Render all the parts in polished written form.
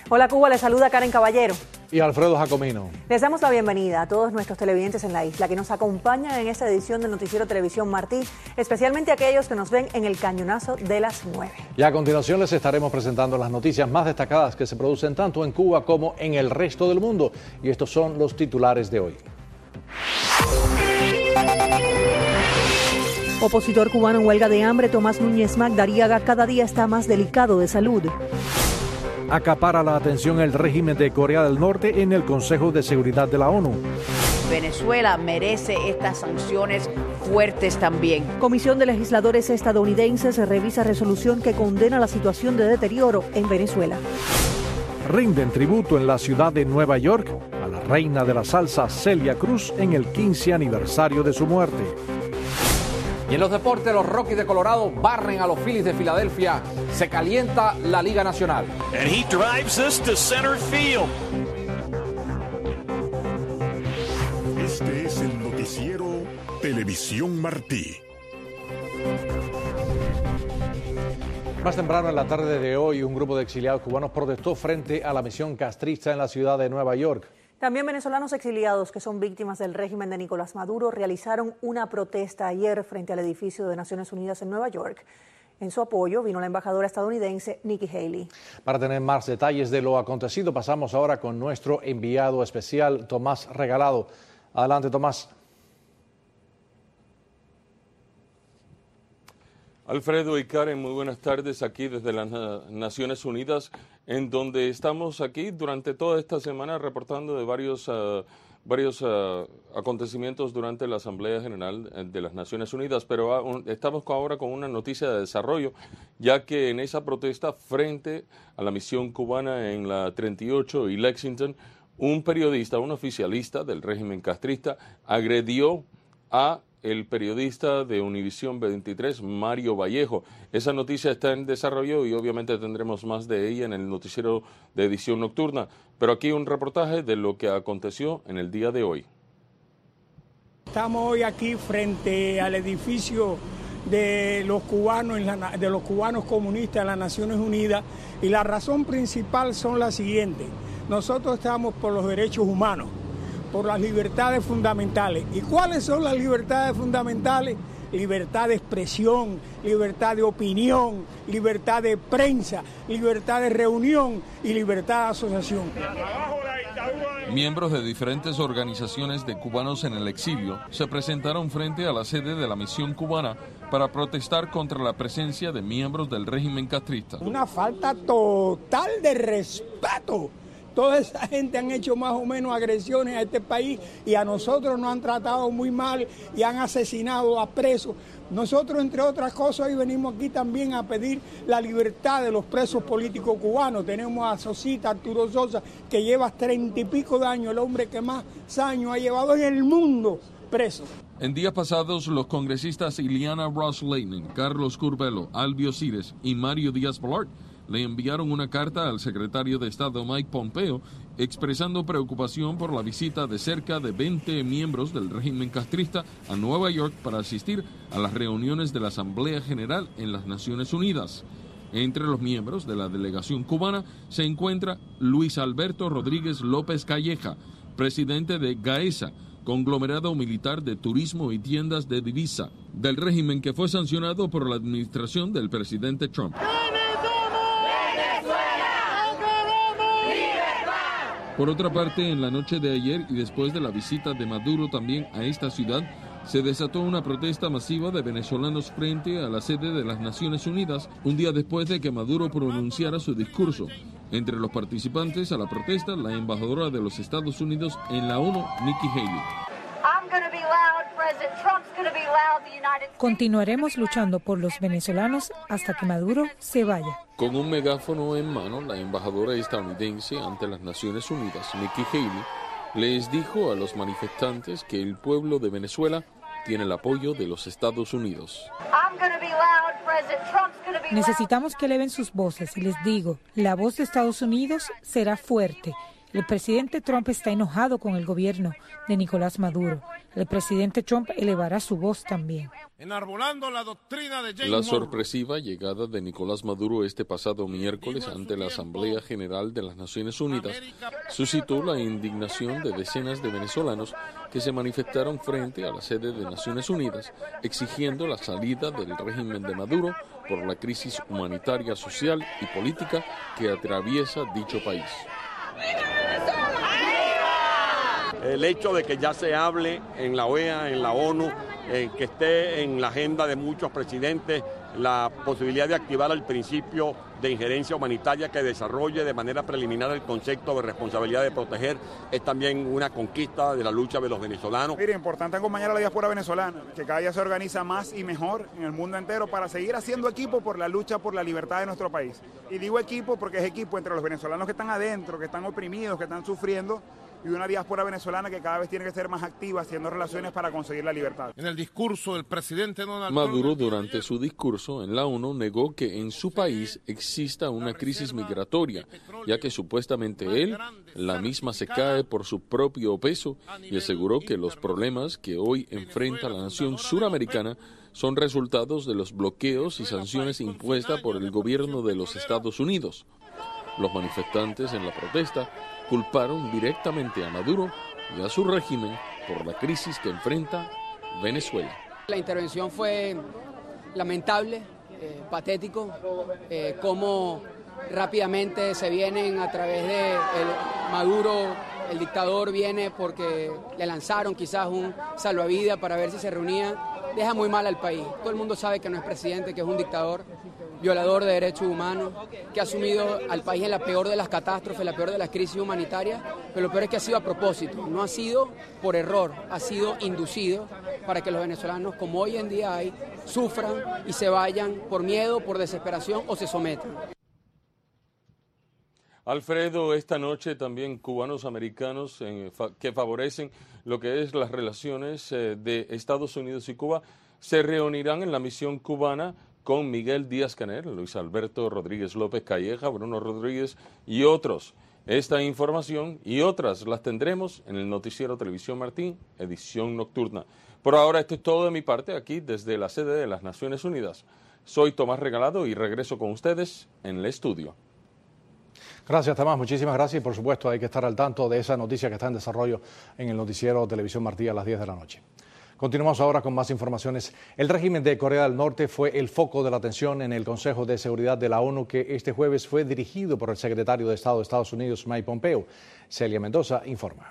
Hola Cuba, les saluda Karen Caballero. Y Alfredo Jacomino. Les damos la bienvenida a todos nuestros televidentes en la isla que nos acompañan en esta edición del Noticiero Televisión Martí, especialmente aquellos que nos ven en el cañonazo de las 9. Y a continuación les estaremos presentando las noticias más destacadas que se producen tanto en Cuba como en el resto del mundo. Y estos son los titulares de hoy. Opositor cubano en huelga de hambre, Tomás Núñez Magdariaga, cada día está más delicado de salud. Acapara la atención el régimen de Corea del Norte en el Consejo de Seguridad de la ONU. Venezuela merece estas sanciones fuertes también. Comisión de Legisladores estadounidenses revisa resolución que condena la situación de deterioro en Venezuela. Rinden tributo en la ciudad de Nueva York a la reina de la salsa Celia Cruz en el 15 aniversario de su muerte. Y en los deportes, los Rockies de Colorado barren a los Phillies de Filadelfia. Se calienta la Liga Nacional. And he drives this to center field. Este es el noticiero Televisión Martí. Más temprano en la tarde de hoy, un grupo de exiliados cubanos protestó frente a la misión castrista en la ciudad de Nueva York. También venezolanos exiliados que son víctimas del régimen de Nicolás Maduro realizaron una protesta ayer frente al edificio de Naciones Unidas en Nueva York. En su apoyo vino la embajadora estadounidense Nikki Haley. Para tener más detalles de lo acontecido, pasamos ahora con nuestro enviado especial, Tomás Regalado. Adelante, Tomás. Alfredo y Karen, muy buenas tardes aquí desde las Naciones Unidas, en donde estamos aquí durante toda esta semana reportando de varios acontecimientos durante la Asamblea General de las Naciones Unidas, pero estamos ahora con una noticia de desarrollo, ya que en esa protesta frente a la misión cubana en la 38 y Lexington, un periodista, un oficialista del régimen castrista, agredió a el periodista de Univisión 23, Mario Vallejo. Esa noticia está en desarrollo y obviamente tendremos más de ella en el noticiero de edición nocturna. Pero aquí un reportaje de lo que aconteció en el día de hoy. Estamos hoy aquí frente al edificio de los cubanos comunistas de las Naciones Unidas, y la razón principal son las siguientes. Nosotros estamos por los derechos humanos, por las libertades fundamentales. ¿Y cuáles son las libertades fundamentales? Libertad de expresión, libertad de opinión, libertad de prensa, libertad de reunión y libertad de asociación. Miembros de diferentes organizaciones de cubanos en el exilio se presentaron frente a la sede de la misión cubana para protestar contra la presencia de miembros del régimen castrista. Una falta total de respeto. Toda esa gente han hecho más o menos agresiones a este país y a nosotros nos han tratado muy mal y han asesinado a presos. Nosotros, entre otras cosas, hoy venimos aquí también a pedir la libertad de los presos políticos cubanos. Tenemos a Sosita Arturo Sosa, que lleva 30 y pico de años, el hombre que más años ha llevado en el mundo preso. En días pasados, los congresistas Ileana Ros-Lehtinen, Carlos Curbelo, Albio Cires y Mario Díaz-Balart le enviaron una carta al secretario de Estado Mike Pompeo expresando preocupación por la visita de cerca de 20 miembros del régimen castrista a Nueva York para asistir a las reuniones de la Asamblea General en las Naciones Unidas. Entre los miembros de la delegación cubana se encuentra Luis Alberto Rodríguez López Calleja, presidente de GAESA, conglomerado militar de turismo y tiendas de divisa, del régimen que fue sancionado por la administración del presidente Trump. Por otra parte, en la noche de ayer y después de la visita de Maduro también a esta ciudad, se desató una protesta masiva de venezolanos frente a la sede de las Naciones Unidas, un día después de que Maduro pronunciara su discurso. Entre los participantes a la protesta, la embajadora de los Estados Unidos en la ONU, Nikki Haley. Continuaremos luchando por los venezolanos hasta que Maduro se vaya. Con un megáfono en mano, la embajadora estadounidense ante las Naciones Unidas, Nikki Haley, les dijo a los manifestantes que el pueblo de Venezuela tiene el apoyo de los Estados Unidos. Necesitamos que eleven sus voces y les digo, la voz de Estados Unidos será fuerte. El presidente Trump está enojado con el gobierno de Nicolás Maduro. El presidente Trump elevará su voz también. Enarbolando la doctrina de James La Monroe. sorpresiva llegada de Nicolás Maduro este pasado miércoles ante la Asamblea General de las Naciones Unidas suscitó la indignación de decenas de venezolanos que se manifestaron frente a la sede de Naciones Unidas exigiendo la salida del régimen de Maduro por la crisis humanitaria, social y política que atraviesa dicho país. El hecho de que ya se hable en la OEA, en la ONU, que esté en la agenda de muchos presidentes la posibilidad de activar el principio de injerencia humanitaria que desarrolle de manera preliminar el concepto de responsabilidad de proteger, es también una conquista de la lucha de los venezolanos. Mire, importante acompañar a la diáspora venezolana, que cada día se organiza más y mejor en el mundo entero para seguir haciendo equipo por la lucha por la libertad de nuestro país. Y digo equipo porque es equipo entre los venezolanos que están adentro, que están oprimidos, que están sufriendo, y una diáspora venezolana que cada vez tiene que ser más activa haciendo relaciones para conseguir la libertad. En el discurso del presidente Donald Maduro, durante su discurso en la ONU, negó que en su país exista una crisis migratoria, ya que supuestamente él, la misma se cae por su propio peso, y aseguró que los problemas que hoy enfrenta la nación suramericana son resultados de los bloqueos y sanciones impuestas por el gobierno de los Estados Unidos. Los manifestantes en la protesta culparon directamente a Maduro y a su régimen por la crisis que enfrenta Venezuela. La intervención fue lamentable, patético, cómo rápidamente se vienen a través de Maduro, el dictador viene porque le lanzaron quizás un salvavidas para ver si se reunía, deja muy mal al país. Todo el mundo sabe que no es presidente, que es un dictador, violador de derechos humanos, que ha sumido al país en la peor de las catástrofes, la peor de las crisis humanitarias, pero lo peor es que ha sido a propósito, no ha sido por error, ha sido inducido para que los venezolanos, como hoy en día hay, sufran y se vayan por miedo, por desesperación o se sometan. Alfredo, esta noche también cubanos americanos que favorecen lo que es las relaciones de Estados Unidos y Cuba se reunirán en la misión cubana con Miguel Díaz-Canel, Luis Alberto Rodríguez López Calleja, Bruno Rodríguez y otros. Esta información y otras las tendremos en el Noticiero Televisión Martín, edición nocturna. Por ahora esto es todo de mi parte aquí desde la sede de las Naciones Unidas. Soy Tomás Regalado y regreso con ustedes en el estudio. Gracias, Tomás. Muchísimas gracias. Y por supuesto hay que estar al tanto de esa noticia que está en desarrollo en el Noticiero Televisión Martí a las 10 de la noche. Continuamos ahora con más informaciones. El régimen de Corea del Norte fue el foco de la atención en el Consejo de Seguridad de la ONU, que este jueves fue dirigido por el secretario de Estado de Estados Unidos, Mike Pompeo. Celia Mendoza informa.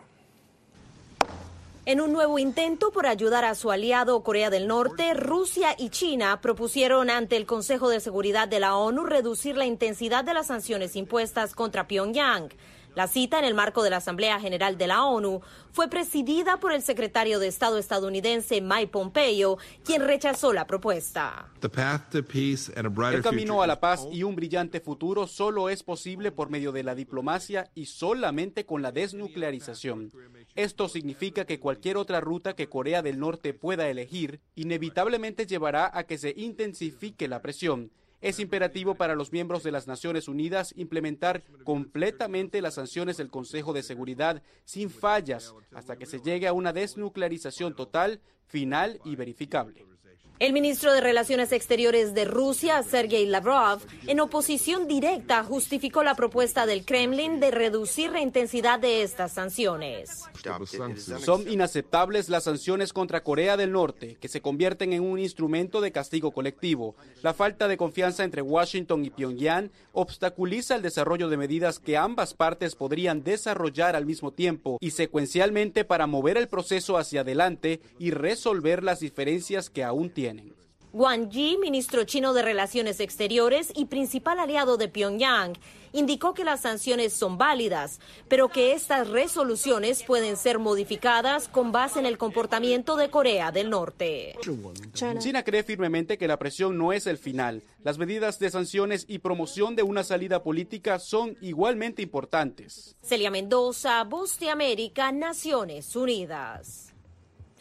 En un nuevo intento por ayudar a su aliado Corea del Norte, Rusia y China propusieron ante el Consejo de Seguridad de la ONU reducir la intensidad de las sanciones impuestas contra Pyongyang. La cita, en el marco de la Asamblea General de la ONU, fue presidida por el secretario de Estado estadounidense Mike Pompeo, quien rechazó la propuesta. El camino a la paz y un brillante futuro solo es posible por medio de la diplomacia y solamente con la desnuclearización. Esto significa que cualquier otra ruta que Corea del Norte pueda elegir inevitablemente llevará a que se intensifique la presión. Es imperativo para los miembros de las Naciones Unidas implementar completamente las sanciones del Consejo de Seguridad sin fallas hasta que se llegue a una desnuclearización total, final y verificable. El ministro de Relaciones Exteriores de Rusia, Sergei Lavrov, en oposición directa justificó la propuesta del Kremlin de reducir la intensidad de estas sanciones. Son inaceptables las sanciones contra Corea del Norte, que se convierten en un instrumento de castigo colectivo. La falta de confianza entre Washington y Pyongyang obstaculiza el desarrollo de medidas que ambas partes podrían desarrollar al mismo tiempo y secuencialmente para mover el proceso hacia adelante y resolver las diferencias que aún tienen. Wang Yi, ministro chino de Relaciones Exteriores y principal aliado de Pyongyang, indicó que las sanciones son válidas, pero que estas resoluciones pueden ser modificadas con base en el comportamiento de Corea del Norte. China cree firmemente que la presión no es el final. Las medidas de sanciones y promoción de una salida política son igualmente importantes. Celia Mendoza, Voz de América, Naciones Unidas.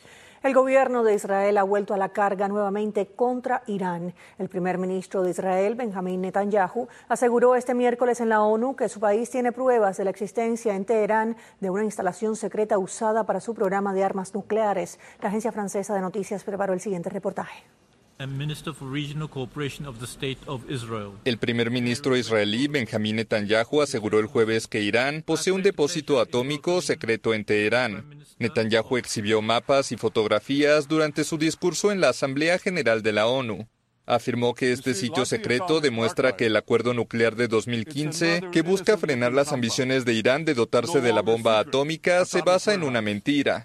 El gobierno de Israel ha vuelto a la carga nuevamente contra Irán. El primer ministro de Israel, Benjamín Netanyahu, aseguró este miércoles en la ONU que su país tiene pruebas de la existencia en Teherán de una instalación secreta usada para su programa de armas nucleares. La agencia francesa de noticias preparó el siguiente reportaje. El primer ministro israelí Benjamín Netanyahu aseguró el jueves que Irán posee un depósito atómico secreto en Teherán. Netanyahu exhibió mapas y fotografías durante su discurso en la Asamblea General de la ONU. Afirmó que este sitio secreto demuestra que el acuerdo nuclear de 2015, que busca frenar las ambiciones de Irán de dotarse de la bomba atómica, se basa en una mentira.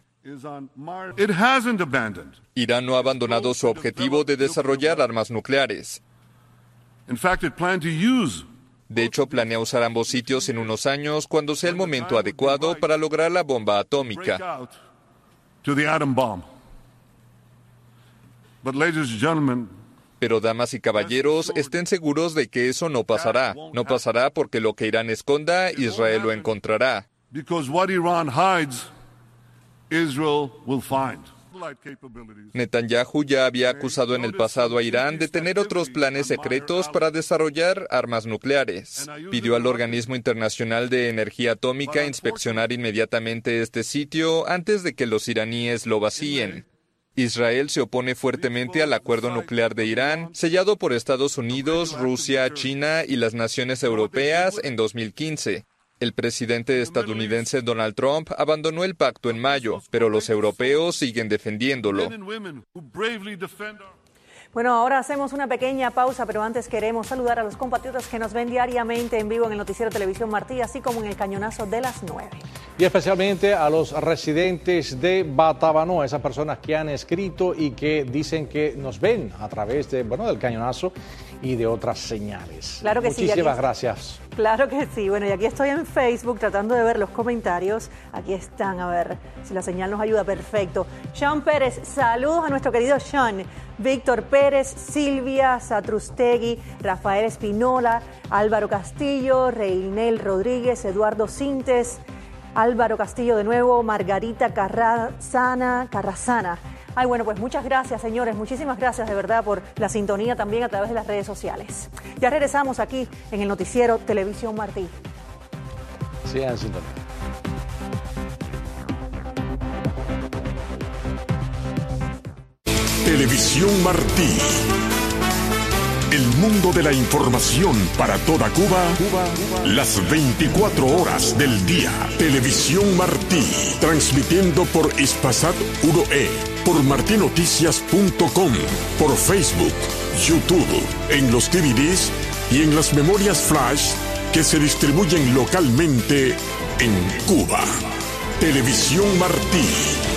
Irán no ha abandonado su objetivo de desarrollar armas nucleares. De hecho, planea usar ambos sitios en unos años cuando sea el momento adecuado para lograr la bomba atómica. Pero, damas y caballeros, estén seguros de que eso no pasará. No pasará porque lo que Irán esconda, Israel lo encontrará. Netanyahu ya había acusado en el pasado a Irán de tener otros planes secretos para desarrollar armas nucleares. Pidió al Organismo Internacional de Energía Atómica inspeccionar inmediatamente este sitio antes de que los iraníes lo vacíen. Israel se opone fuertemente al acuerdo nuclear de Irán, sellado por Estados Unidos, Rusia, China y las naciones europeas en 2015. El presidente estadounidense Donald Trump abandonó el pacto en mayo, pero los europeos siguen defendiéndolo. Bueno, ahora hacemos una pequeña pausa, pero antes queremos saludar a los compatriotas que nos ven diariamente en vivo en el Noticiero Televisión Martí, así como en el Cañonazo de las 9. Y especialmente a los residentes de Batabano, esas personas que han escrito y que dicen que nos ven a través de, del Cañonazo y de otras señales. Claro que Muchísimas gracias. Claro que sí. Bueno, y aquí estoy en Facebook tratando de ver los comentarios. Aquí están, a ver si la señal nos ayuda. Perfecto. Sean Pérez, saludos a nuestro querido Sean. Víctor Pérez, Silvia Satrustegui, Rafael Espinola, Álvaro Castillo, Reinel Rodríguez, Eduardo Cintes, Álvaro Castillo de nuevo, Margarita Carrazana. Ay, bueno, pues muchas gracias, señores. Muchísimas gracias de verdad por la sintonía también a través de las redes sociales. Ya regresamos aquí en el Noticiero Televisión Martí. Sigan en sintonía. Televisión Martí. El mundo de la información para toda Cuba, las 24 horas del día. Televisión Martí, transmitiendo por Hispasat 1E, por martinoticias.com, por Facebook, YouTube, en los DVDs y en las memorias flash que se distribuyen localmente en Cuba. Televisión Martí.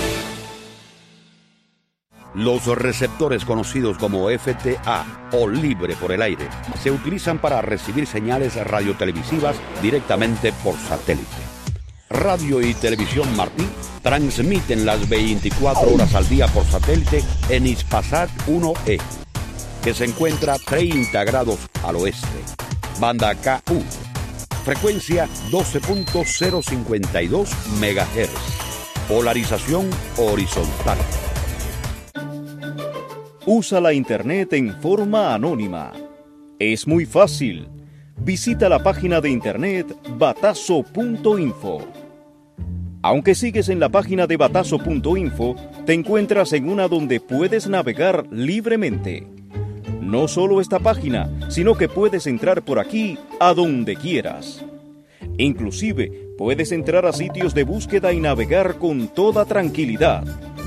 Los receptores conocidos como FTA o libre por el aire se utilizan para recibir señales radiotelevisivas directamente por satélite. Radio y Televisión Martí transmiten las 24 horas al día por satélite en Hispasat 1E, que se encuentra 30 grados al oeste. Banda KU, frecuencia 12.052 MHz, polarización horizontal. Usa la Internet en forma anónima. Es muy fácil. Visita la página de Internet batazo.info. Aunque sigues en la página de batazo.info, te encuentras en una donde puedes navegar libremente. No solo esta página, sino que puedes entrar por aquí a donde quieras. Inclusive, puedes entrar a sitios de búsqueda y navegar con toda tranquilidad.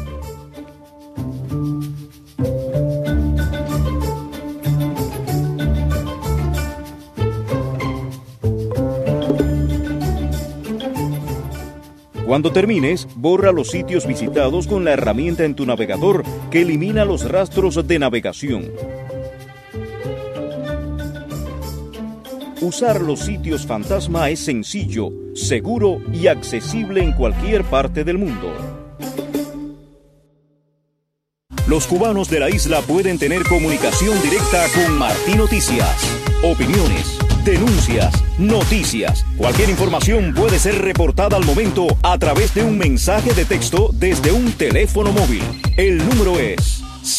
Cuando termines, borra los sitios visitados con la herramienta en tu navegador que elimina los rastros de navegación. Usar los sitios fantasma es sencillo, seguro y accesible en cualquier parte del mundo. Los cubanos de la isla pueden tener comunicación directa con Martí Noticias. Opiniones, denuncias, noticias. Cualquier información puede ser reportada al momento a través de un mensaje de texto desde un teléfono móvil. El número es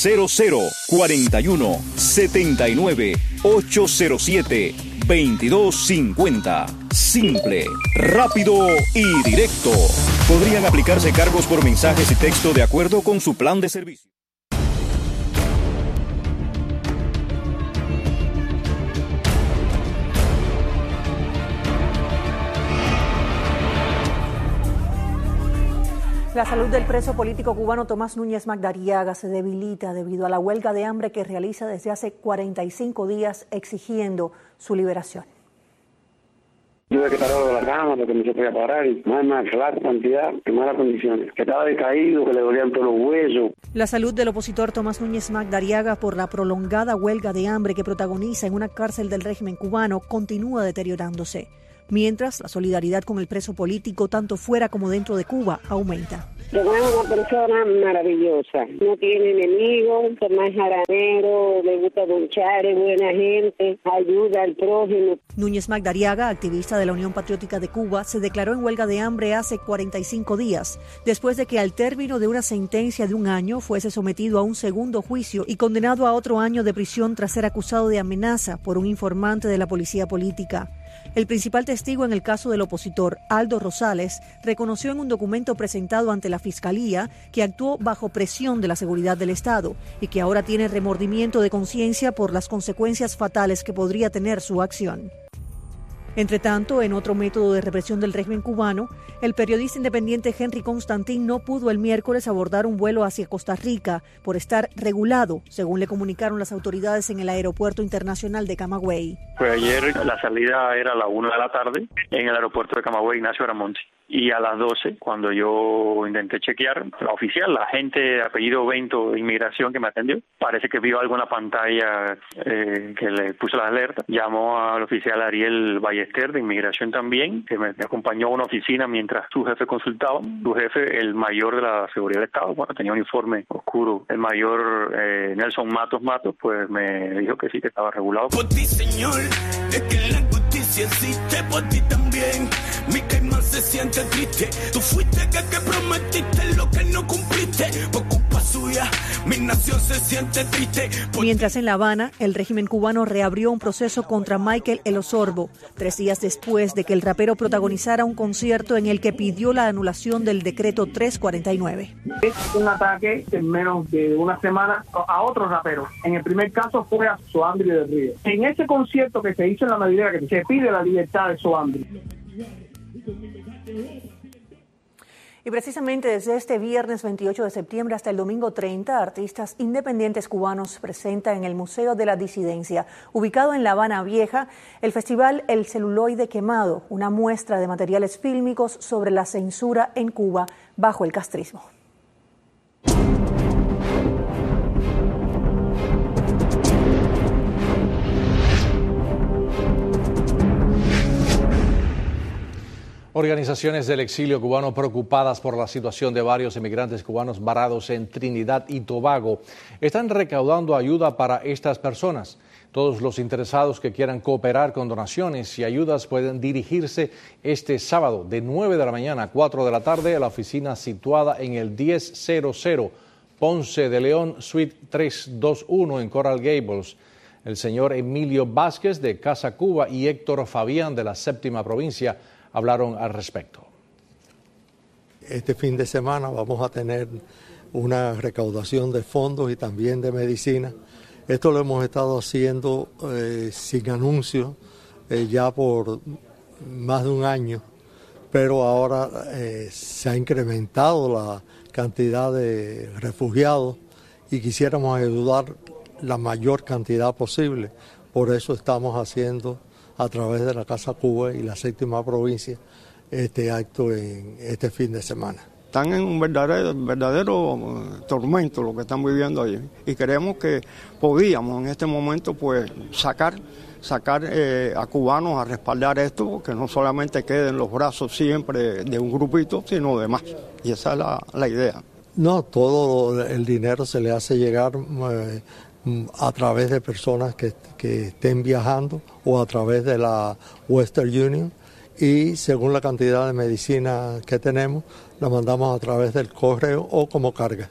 0041 79 807 2250. Simple, rápido y directo. Podrían aplicarse cargos por mensajes y texto de acuerdo con su plan de servicio. La salud del preso político cubano Tomás Núñez Magdariaga se debilita debido a la huelga de hambre que realiza desde hace 45 días exigiendo su liberación. Tuve que parar de la cama porque no se podía parar y más flaca cantidad, en malas condiciones. Que estaba decaído, que le dolían todos los huesos. La salud del opositor Tomás Núñez Magdariaga por la prolongada huelga de hambre que protagoniza en una cárcel del régimen cubano continúa deteriorándose. Mientras, la solidaridad con el preso político, tanto fuera como dentro de Cuba, aumenta. Tomás es una persona maravillosa, no tiene enemigos, Tomás es jaranero, le gusta ponchar, es buena gente, ayuda al prójimo. Núñez Magdariaga, activista de la Unión Patriótica de Cuba, se declaró en huelga de hambre hace 45 días, después de que al término de una sentencia de 1 año fuese sometido a un segundo juicio y condenado a otro año de prisión tras ser acusado de amenaza por un informante de la policía política. El principal testigo en el caso del opositor, Aldo Rosales, reconoció en un documento presentado ante la Fiscalía que actuó bajo presión de la seguridad del Estado y que ahora tiene remordimiento de conciencia por las consecuencias fatales que podría tener su acción. Entre tanto, en otro método de represión del régimen cubano, el periodista independiente Henry Constantin no pudo el miércoles abordar un vuelo hacia Costa Rica por estar regulado, según le comunicaron las autoridades en el aeropuerto internacional de Camagüey. Pues ayer la salida era a la 1 de la tarde en el aeropuerto de Camagüey, Ignacio Aramonte. Y a las 12, cuando yo intenté chequear, la oficial, la agente de apellido Bento de inmigración que me atendió, parece que vio algo en la pantalla que le puso la alerta. Llamó al oficial Ariel Ballester de inmigración también, que me acompañó a una oficina mientras su jefe consultaba. Su jefe, el mayor de la seguridad del Estado, bueno, tenía un uniforme oscuro. El mayor Nelson Matos, pues me dijo que sí, que estaba regulado. Por ti, señor, es que la justicia existe, por ti también. Mi caimán se siente triste. Tú fuiste que prometiste lo que no cumpliste. Por culpa suya, mi nación se siente triste. Mientras en La Habana, el régimen cubano reabrió un proceso contra Michael El Osorbo, 3 días después de que el rapero protagonizara un concierto en el que pidió la anulación del decreto 349. Es un ataque en menos de una semana a otro rapero. En el primer caso fue a Soandri del Río. En ese concierto que se hizo en la Madridera, que se pide la libertad de Soandri. Y precisamente desde este viernes 28 de septiembre hasta el domingo 30, artistas independientes cubanos presentan en el Museo de la Disidencia, ubicado en La Habana Vieja, el festival El Celuloide Quemado, una muestra de materiales fílmicos sobre la censura en Cuba bajo el castrismo. Organizaciones del exilio cubano preocupadas por la situación de varios emigrantes cubanos varados en Trinidad y Tobago están recaudando ayuda para estas personas. Todos los interesados que quieran cooperar con donaciones y ayudas pueden dirigirse este sábado de 9 de la mañana a 4 de la tarde a la oficina situada en el 1000 Ponce de León, Suite 321 en Coral Gables. El señor Emilio Vázquez de Casa Cuba y Héctor Fabián de la 7ª provincia hablaron al respecto. Este fin de semana vamos a tener una recaudación de fondos y también de medicina. Esto lo hemos estado haciendo sin anuncio ya por más de 1 año, pero ahora se ha incrementado la cantidad de refugiados y quisiéramos ayudar la mayor cantidad posible. Por eso estamos haciendo a través de la Casa Cuba y la 7ª provincia este acto en este fin de semana. Están en un verdadero tormento lo que están viviendo allí y creemos que podíamos en este momento pues sacar a cubanos a respaldar esto, que no solamente quede en los brazos siempre de un grupito, sino de más. Y esa es la idea. No, todo el dinero se le hace llegar a través de personas que estén viajando o a través de la Western Union, y según la cantidad de medicina que tenemos, la mandamos a través del correo o como carga.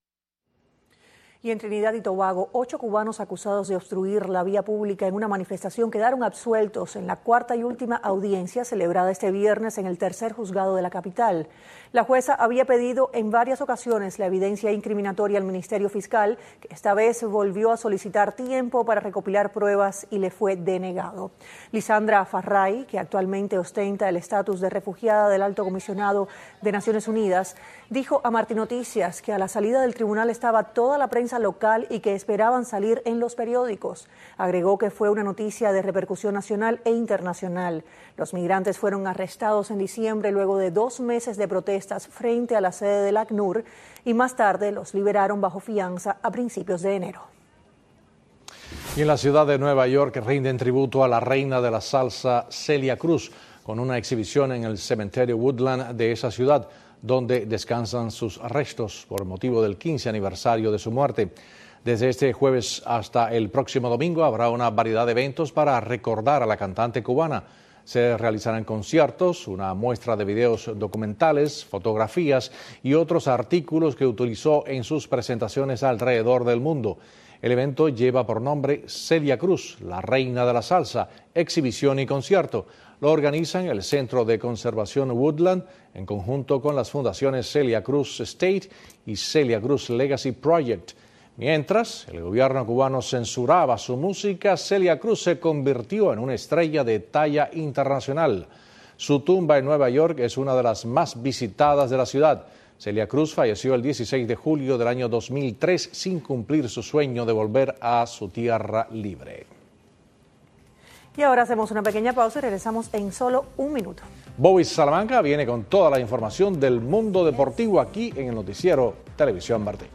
Y en Trinidad y Tobago, 8 cubanos acusados de obstruir la vía pública en una manifestación quedaron absueltos en la cuarta y última audiencia celebrada este viernes en el tercer juzgado de la capital. La jueza había pedido en varias ocasiones la evidencia incriminatoria al Ministerio Fiscal, que esta vez volvió a solicitar tiempo para recopilar pruebas y le fue denegado. Lisandra Farray, que actualmente ostenta el estatus de refugiada del Alto Comisionado de Naciones Unidas, dijo a Martí Noticias que a la salida del tribunal estaba toda la prensa local y que esperaban salir en los periódicos. Agregó que fue una noticia de repercusión nacional e internacional. Los migrantes fueron arrestados en diciembre luego de 2 meses de protestas frente a la sede del ACNUR y más tarde los liberaron bajo fianza a principios de enero. Y en la ciudad de Nueva York rinden tributo a la reina de la salsa Celia Cruz con una exhibición en el cementerio Woodland de esa ciudad, donde descansan sus restos por motivo del 15 aniversario de su muerte. Desde este jueves hasta el próximo domingo habrá una variedad de eventos para recordar a la cantante cubana. Se realizarán conciertos, una muestra de videos documentales, fotografías y otros artículos que utilizó en sus presentaciones alrededor del mundo. El evento lleva por nombre Celia Cruz, la reina de la salsa, exhibición y concierto. Lo organizan el Centro de Conservación Woodland en conjunto con las fundaciones Celia Cruz Estate y Celia Cruz Legacy Project. Mientras el gobierno cubano censuraba su música, Celia Cruz se convirtió en una estrella de talla internacional. Su tumba en Nueva York es una de las más visitadas de la ciudad. Celia Cruz falleció el 16 de julio del año 2003 sin cumplir su sueño de volver a su tierra libre. Y ahora hacemos una pequeña pausa y regresamos en solo un minuto. Bobby Salamanca viene con toda la información del mundo deportivo aquí en el noticiero Televisión Martí.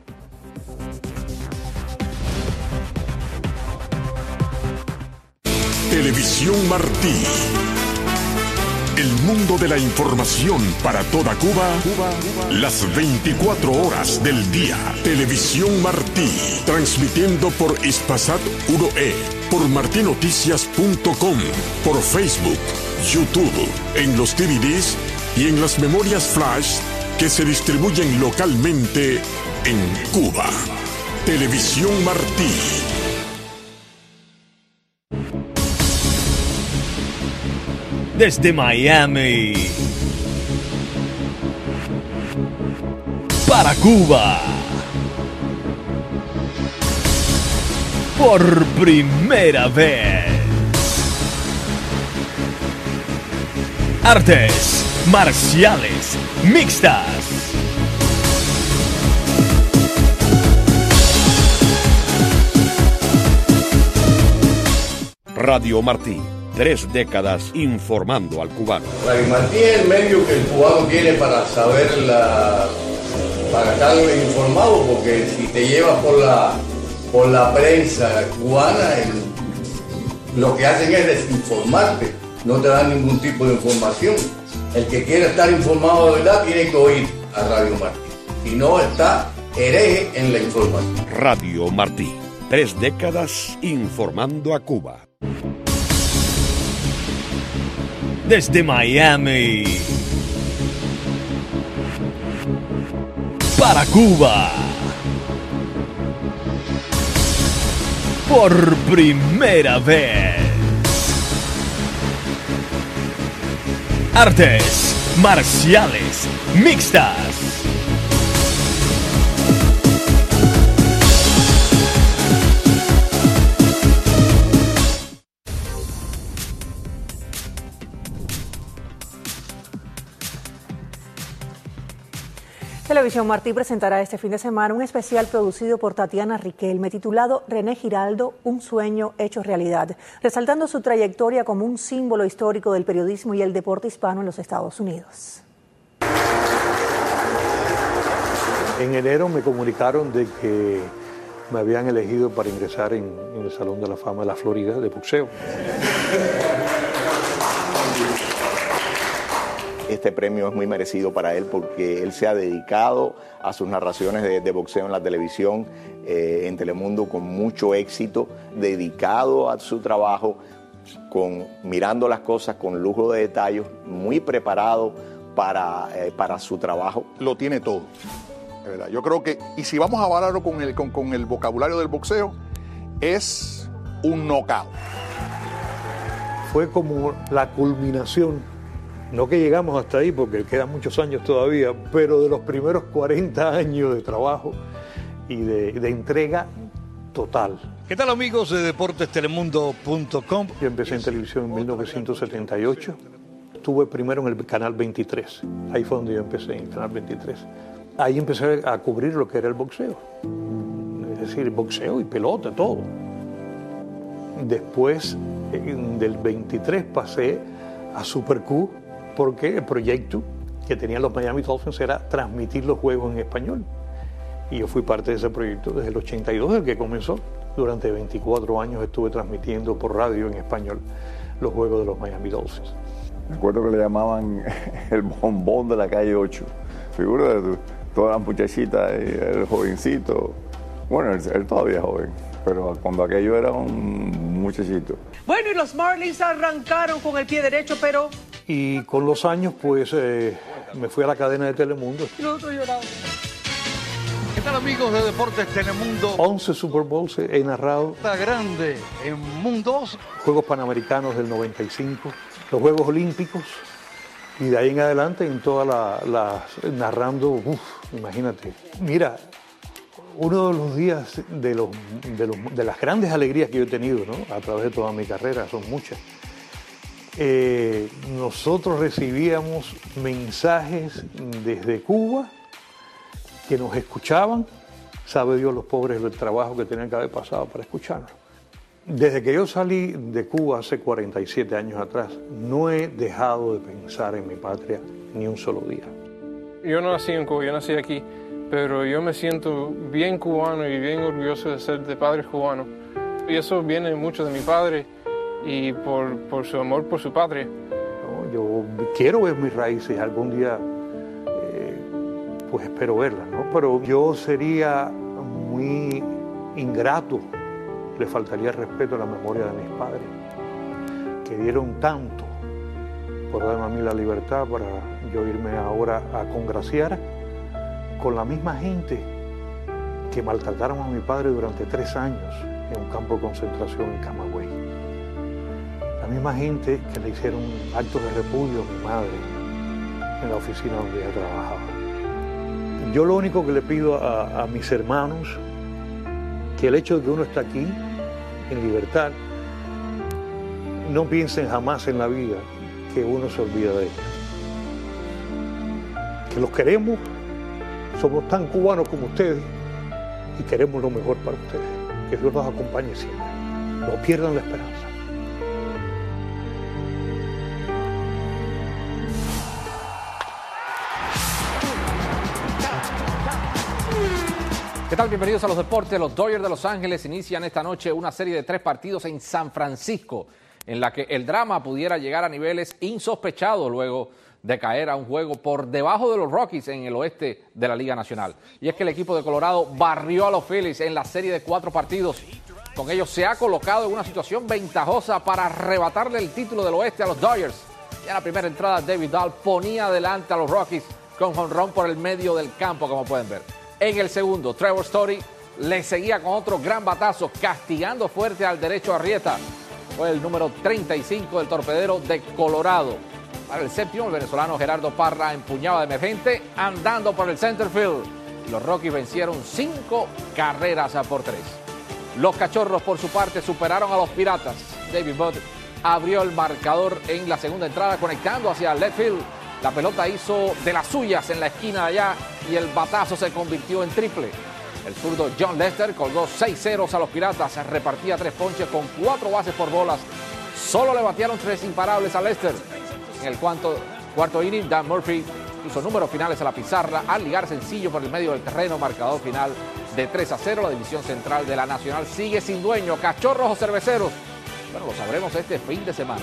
Televisión Martí. El mundo de la información para toda Cuba, las 24 horas del día. Televisión Martí, transmitiendo por Hispasat 1E, por martinoticias.com, por Facebook, YouTube, en los DVDs y en las memorias flash que se distribuyen localmente en Cuba. Televisión Martí. Desde Miami para Cuba, por primera vez, artes marciales mixtas. Radio Martí. 3 décadas informando al cubano. Radio Martí es el medio que el cubano tiene para saber para estar informado, porque si te llevas por la prensa cubana, lo que hacen es desinformarte, no te dan ningún tipo de información. El que quiere estar informado de verdad tiene que oír a Radio Martí, si no está hereje en la información. Radio Martí, 3 décadas informando a Cuba. Desde Miami para Cuba, por primera vez, artes marciales mixtas. Televisión Martí presentará este fin de semana un especial producido por Tatiana Riquelme titulado René Giraldo, un sueño hecho realidad, resaltando su trayectoria como un símbolo histórico del periodismo y el deporte hispano en los Estados Unidos. En enero me comunicaron de que me habían elegido para ingresar en el Salón de la Fama de la Florida de boxeo. este premio es muy merecido para él porque él se ha dedicado a sus narraciones de boxeo en la televisión, en Telemundo, con mucho éxito, dedicado a su trabajo, mirando las cosas con lujo de detalles, muy preparado para su trabajo. Lo tiene todo, de verdad. Yo creo que, y si vamos a hablarlo con el vocabulario del boxeo, es un knockout. Fue como la culminación, no que llegamos hasta ahí porque quedan muchos años todavía, pero de los primeros 40 años de trabajo y de entrega total. ¿Qué tal, amigos de deportestelemundo.com? Yo empecé en televisión en 1978, estuve primero en el canal 23, ahí fue donde yo empecé, en el canal 23. Ahí empecé a cubrir lo que era el boxeo, es decir, boxeo y pelota, todo. Después del 23 pasé a Super Q porque el proyecto que tenían los Miami Dolphins era transmitir los juegos en español. Y yo fui parte de ese proyecto desde el 82, el que comenzó. Durante 24 años estuve transmitiendo por radio en español los juegos de los Miami Dolphins. Me acuerdo que le llamaban el bombón de la calle 8. Figura de todas las muchachitas, el jovencito. Bueno, él todavía es joven, pero cuando aquello era un muchachito. Bueno, y los Marlins arrancaron con el pie derecho, pero... Y con los años, pues, me fui a la cadena de Telemundo. No estoy llorando. ¿Qué tal, amigos de Deportes Telemundo? 11 Super Bowls he narrado. Está grande en Mundos. Juegos Panamericanos del 95, los Juegos Olímpicos. Y de ahí en adelante, en todas narrando, imagínate. Mira, uno de los días de las grandes alegrías que yo he tenido, ¿no? A través de toda mi carrera, son muchas. Nosotros recibíamos mensajes desde Cuba que nos escuchaban, sabe Dios los pobres del trabajo que tenían que haber pasado para escucharnos. Desde que yo salí de Cuba hace 47 años atrás, no he dejado de pensar en mi patria ni un solo día. Yo no nací en Cuba, yo nací aquí, pero yo me siento bien cubano y bien orgulloso de ser de padres cubanos. Y eso viene mucho de mi padre y por su amor por su patria. No, yo quiero ver mis raíces, algún día pues espero verlas, ¿no? Pero yo sería muy ingrato, le faltaría respeto a la memoria de mis padres, que dieron tanto por darme a mí la libertad para yo irme ahora a congraciar con la misma gente que maltrataron a mi padre durante 3 años en un campo de concentración en Camagüey. La misma gente que le hicieron actos de repudio a mi madre en la oficina donde ella trabajaba. Yo lo único que le pido a mis hermanos, que el hecho de que uno está aquí, en libertad, no piensen jamás en la vida que uno se olvida de ella. Que los queremos, somos tan cubanos como ustedes y queremos lo mejor para ustedes. Que Dios los acompañe siempre. No pierdan la esperanza. ¿Qué tal? Bienvenidos a los deportes. Los Dodgers de Los Ángeles inician esta noche una serie de 3 partidos en San Francisco, en la que el drama pudiera llegar a niveles insospechados luego de caer a un juego por debajo de los Rockies en el oeste de la Liga Nacional. Y es que el equipo de Colorado barrió a los Phillies en la serie de 4 partidos. Con ello se ha colocado en una situación ventajosa para arrebatarle el título del oeste a los Dodgers. Ya en la primera entrada, David Dahl ponía adelante a los Rockies con jonrón por el medio del campo, como pueden ver. En el segundo, Trevor Story le seguía con otro gran batazo, castigando fuerte al derecho Arrieta. Fue el número 35 del torpedero de Colorado. Para el séptimo, el venezolano Gerardo Parra empuñaba de emergente, andando por el center field. Los Rockies vencieron 5 carreras por 3. Los Cachorros, por su parte, superaron a los Piratas. David Budd abrió el marcador en la segunda entrada, conectando hacia el left field. La pelota hizo de las suyas en la esquina de allá y el batazo se convirtió en triple. El zurdo John Lester colgó 6 ceros a los Piratas, se repartía 3 ponches con 4 bases por bolas. Solo le batearon 3 imparables a Lester. En el cuarto inning, Dan Murphy puso números finales a la pizarra al ligar sencillo por el medio del terreno, marcador final de 3-0. La división central de la Nacional sigue sin dueño. Cachorros o Cerveceros. Bueno, lo sabremos este fin de semana.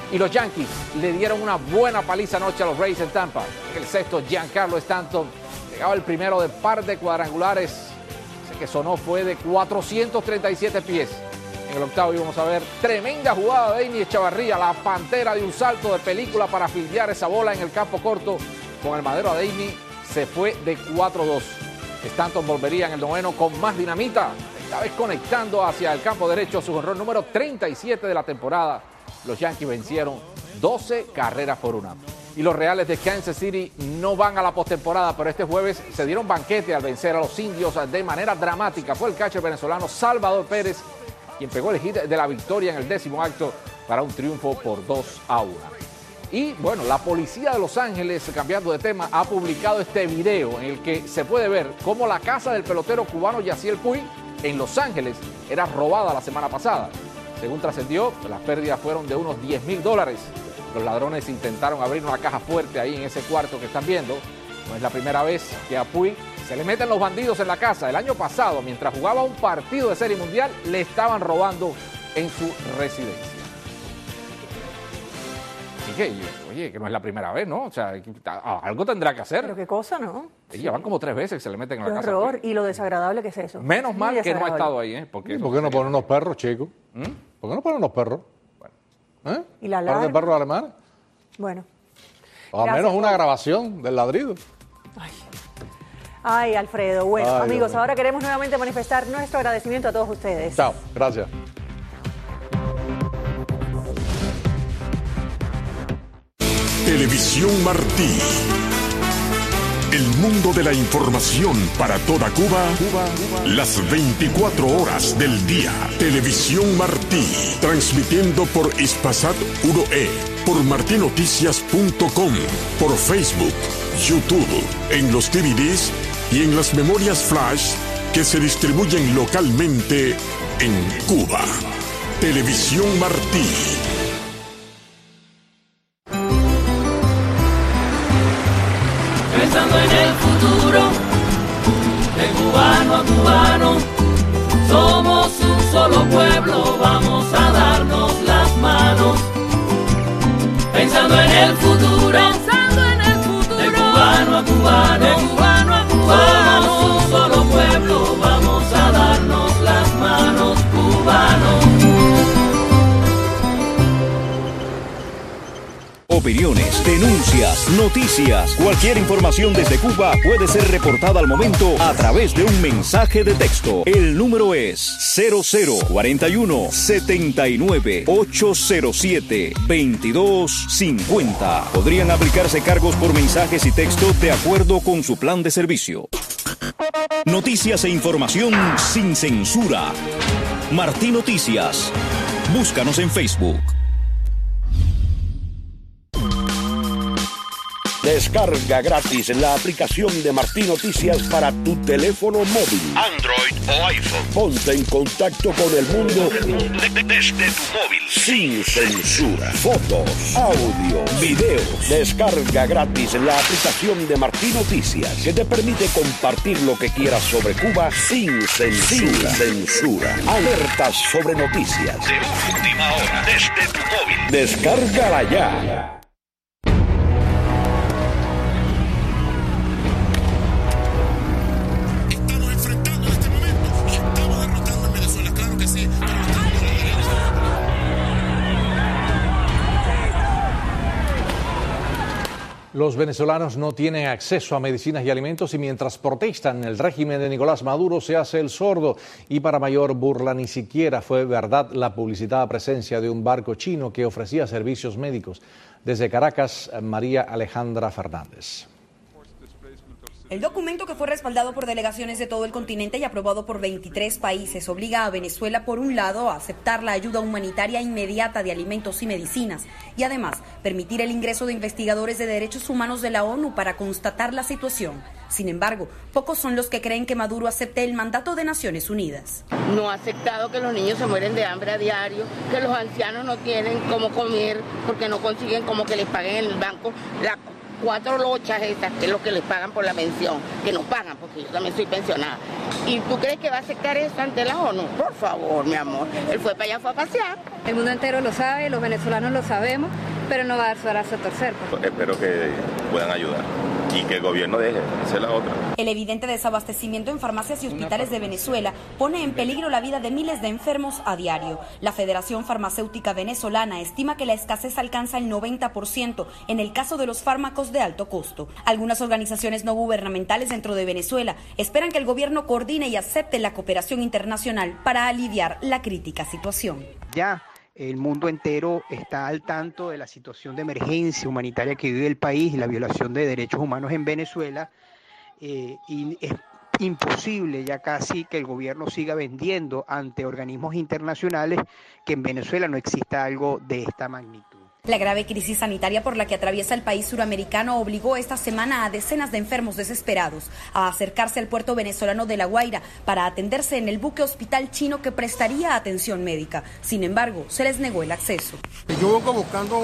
Y los Yankees le dieron una buena paliza anoche a los Rays en Tampa. En el sexto, Giancarlo Stanton llegaba el primero de par de cuadrangulares. Ese que sonó fue de 437 pies. En el octavo íbamos a ver tremenda jugada de Ainy Echavarría, la pantera de un salto de película para fildear esa bola en el campo corto. Con el madero a Ainy se fue de 4-2. Stanton volvería en el noveno con más dinamita, esta vez conectando hacia el campo derecho su jonrón número 37 de la temporada. Los Yankees vencieron 12 carreras por una. Y los Reales de Kansas City no van a la postemporada, pero este jueves se dieron banquete al vencer a los Indios de manera dramática. Fue el catcher venezolano Salvador Pérez quien pegó el hit de la victoria en el 10º acto para un triunfo por 2-1. Y bueno, la policía de Los Ángeles, cambiando de tema, ha publicado este video en el que se puede ver cómo la casa del pelotero cubano Yasiel Puig en Los Ángeles era robada la semana pasada. Según trascendió, las pérdidas fueron de unos $10,000. Los ladrones intentaron abrir una caja fuerte ahí en ese cuarto que están viendo. No es la primera vez que a Puig se le meten los bandidos en la casa. El año pasado, mientras jugaba un partido de Serie Mundial, le estaban robando en su residencia. Así que, oye, que no es la primera vez, ¿no? O sea, algo tendrá que hacer. Pero qué cosa, ¿no? Ya van como 3 veces que se le meten en la casa. Qué horror, y lo desagradable que es eso. Menos mal que no ha estado ahí, ¿eh? ¿Por qué no ponen unos perros, chicos? ¿Por qué no ponen unos perros? Bueno. ¿Y la alarma? ¿Para qué perros alemanes? Bueno. O al menos una grabación del ladrido. Ay, Alfredo. Bueno, amigos, ahora queremos nuevamente manifestar nuestro agradecimiento a todos ustedes. Chao, gracias. Televisión Martí. El mundo de la información para toda Cuba, las 24 horas del día. Televisión Martí, transmitiendo por Hispasat 1E, por martinoticias.com, por Facebook, YouTube, en los DVDs y en las memorias flash que se distribuyen localmente en Cuba. Televisión Martí. Pensando en el futuro, de cubano a cubano, somos un solo pueblo, vamos a darnos las manos. Pensando en el futuro, de cubano a cubano, somos un solo pueblo, vamos a darnos las manos, cubanos. Opiniones, denuncias, noticias, cualquier información desde Cuba puede ser reportada al momento a través de un mensaje de texto. El número es 0041 79 807 2250. Podrían aplicarse cargos por mensajes y texto de acuerdo con su plan de servicio. Noticias e información sin censura. Martí Noticias. Búscanos en Facebook. Descarga gratis la aplicación de Martí Noticias para tu teléfono móvil, Android o iPhone. Ponte en contacto con el mundo desde tu móvil, sin censura. Fotos, audio, videos. Descarga gratis la aplicación de Martí Noticias, que te permite compartir lo que quieras sobre Cuba sin censura. Alertas sobre noticias de última hora desde tu móvil. Descárgala ya. Los venezolanos no tienen acceso a medicinas y alimentos y mientras protestan, el régimen de Nicolás Maduro se hace el sordo. Y para mayor burla, ni siquiera fue verdad la publicitada presencia de un barco chino que ofrecía servicios médicos. Desde Caracas, María Alejandra Fernández. El documento, que fue respaldado por delegaciones de todo el continente y aprobado por 23 países, obliga a Venezuela, por un lado, a aceptar la ayuda humanitaria inmediata de alimentos y medicinas y además permitir el ingreso de investigadores de derechos humanos de la ONU para constatar la situación. Sin embargo, pocos son los que creen que Maduro acepte el mandato de Naciones Unidas. No ha aceptado que los niños se mueren de hambre a diario, que los ancianos no tienen cómo comer porque no consiguen como que les paguen en el banco 4 lochas esas, que es lo que les pagan por la pensión, que no pagan porque yo también soy pensionada. ¿Y tú crees que va a aceptar eso ante la ONU? Por favor, mi amor. Él fue para allá, fue a pasear. El mundo entero lo sabe, los venezolanos lo sabemos, pero no va a dar su brazo a torcer. Espero que puedan ayudar y que el gobierno deje, esa es la otra. El evidente desabastecimiento en farmacias y hospitales de Venezuela pone en peligro la vida de miles de enfermos a diario. La Federación Farmacéutica Venezolana estima que la escasez alcanza el 90% en el caso de los fármacos de alto costo. Algunas organizaciones no gubernamentales dentro de Venezuela esperan que el gobierno coordine y acepte la cooperación internacional para aliviar la crítica situación. Ya el mundo entero está al tanto de la situación de emergencia humanitaria que vive el país y la violación de derechos humanos en Venezuela, y es imposible ya casi que el gobierno siga vendiendo ante organismos internacionales que en Venezuela no exista algo de esta magnitud. La grave crisis sanitaria por la que atraviesa el país suramericano obligó esta semana a decenas de enfermos desesperados a acercarse al puerto venezolano de La Guaira para atenderse en el buque hospital chino que prestaría atención médica. Sin embargo, se les negó el acceso. Yo vengo buscando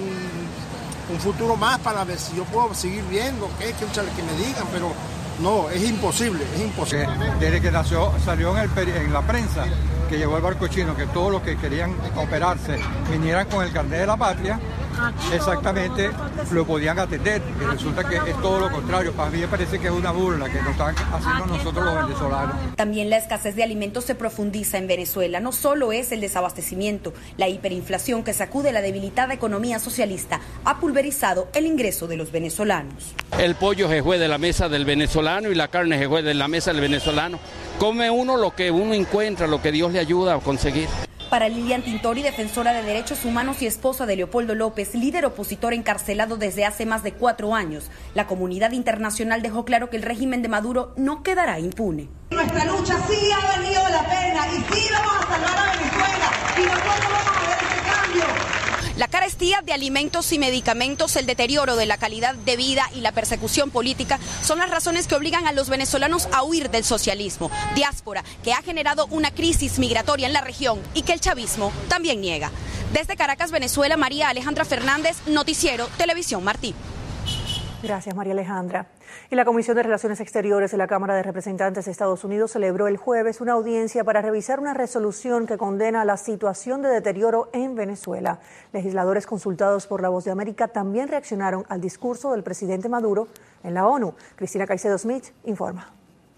un futuro más para ver si yo puedo seguir viendo, que me digan, pero no, es imposible, es imposible. Desde que salió en la prensa que llegó el barco chino, que todos los que querían operarse vinieran con el carnet de la patria, exactamente lo podían atender. Y resulta que es todo lo contrario. Para mí me parece que es una burla que nos están haciendo nosotros los venezolanos. También la escasez de alimentos se profundiza en Venezuela. No solo es el desabastecimiento, la hiperinflación que sacude la debilitada economía socialista ha pulverizado el ingreso de los venezolanos. El pollo se fue de la mesa del venezolano y la carne se fue de la mesa del venezolano. Come uno lo que uno encuentra, lo que Dios le ayuda a conseguir. Para Lilian Tintori, defensora de derechos humanos y esposa de Leopoldo López, líder opositor encarcelado desde hace más de 4 años, la comunidad internacional dejó claro que el régimen de Maduro no quedará impune. Nuestra lucha sí ha valido la pena y sí vamos a salvar a Venezuela y nosotros vamos a ver este cambio. La carestía de alimentos y medicamentos, el deterioro de la calidad de vida y la persecución política son las razones que obligan a los venezolanos a huir del socialismo, diáspora que ha generado una crisis migratoria en la región y que el chavismo también niega. Desde Caracas, Venezuela, María Alejandra Fernández, Noticiero Televisión Martí. Gracias, María Alejandra. Y la Comisión de Relaciones Exteriores de la Cámara de Representantes de Estados Unidos celebró el jueves una audiencia para revisar una resolución que condena la situación de deterioro en Venezuela. Legisladores consultados por La Voz de América también reaccionaron al discurso del presidente Maduro en la ONU. Cristina Caicedo Smith informa.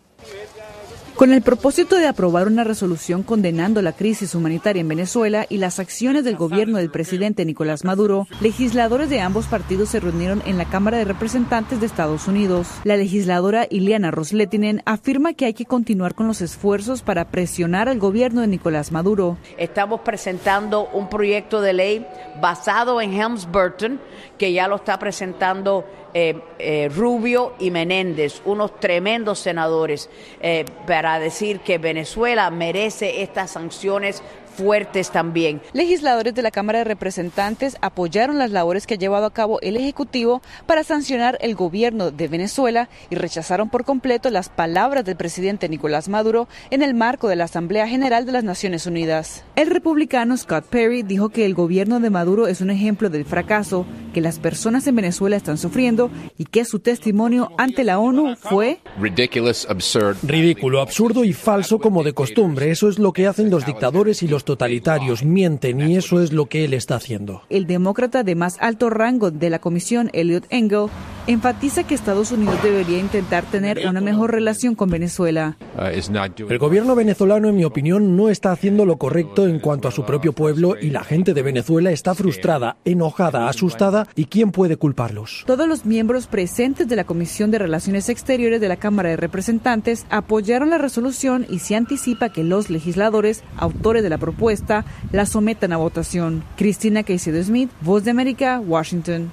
Con el propósito de aprobar una resolución condenando la crisis humanitaria en Venezuela y las acciones del gobierno del presidente Nicolás Maduro, legisladores de ambos partidos se reunieron en la Cámara de Representantes de Estados Unidos. La legisladora Ileana Ros-Lehtinen afirma que hay que continuar con los esfuerzos para presionar al gobierno de Nicolás Maduro. Estamos presentando un proyecto de ley basado en Helms-Burton, que ya lo está presentando Rubio y Menéndez, unos tremendos senadores, para decir que Venezuela merece estas sanciones fuertes también. Legisladores de la Cámara de Representantes apoyaron las labores que ha llevado a cabo el Ejecutivo para sancionar el gobierno de Venezuela y rechazaron por completo las palabras del presidente Nicolás Maduro en el marco de la Asamblea General de las Naciones Unidas. El republicano Scott Perry dijo que el gobierno de Maduro es un ejemplo del fracaso que las personas en Venezuela están sufriendo y que su testimonio ante la ONU fue ridículo, absurdo y falso como de costumbre. Eso es lo que hacen los dictadores y los totalitarios, mienten, y eso es lo que él está haciendo. El demócrata de más alto rango de la comisión, Eliot Engel, enfatiza que Estados Unidos debería intentar tener una mejor relación con Venezuela. El gobierno venezolano, en mi opinión, no está haciendo lo correcto en cuanto a su propio pueblo y la gente de Venezuela está frustrada, enojada, asustada, y ¿quién puede culparlos? Todos los miembros presentes de la Comisión de Relaciones Exteriores de la Cámara de Representantes apoyaron la resolución y se anticipa que los legisladores, autores de la propuesta, la sometan a votación. Cristina Caicedo Smith, Voz de América, Washington.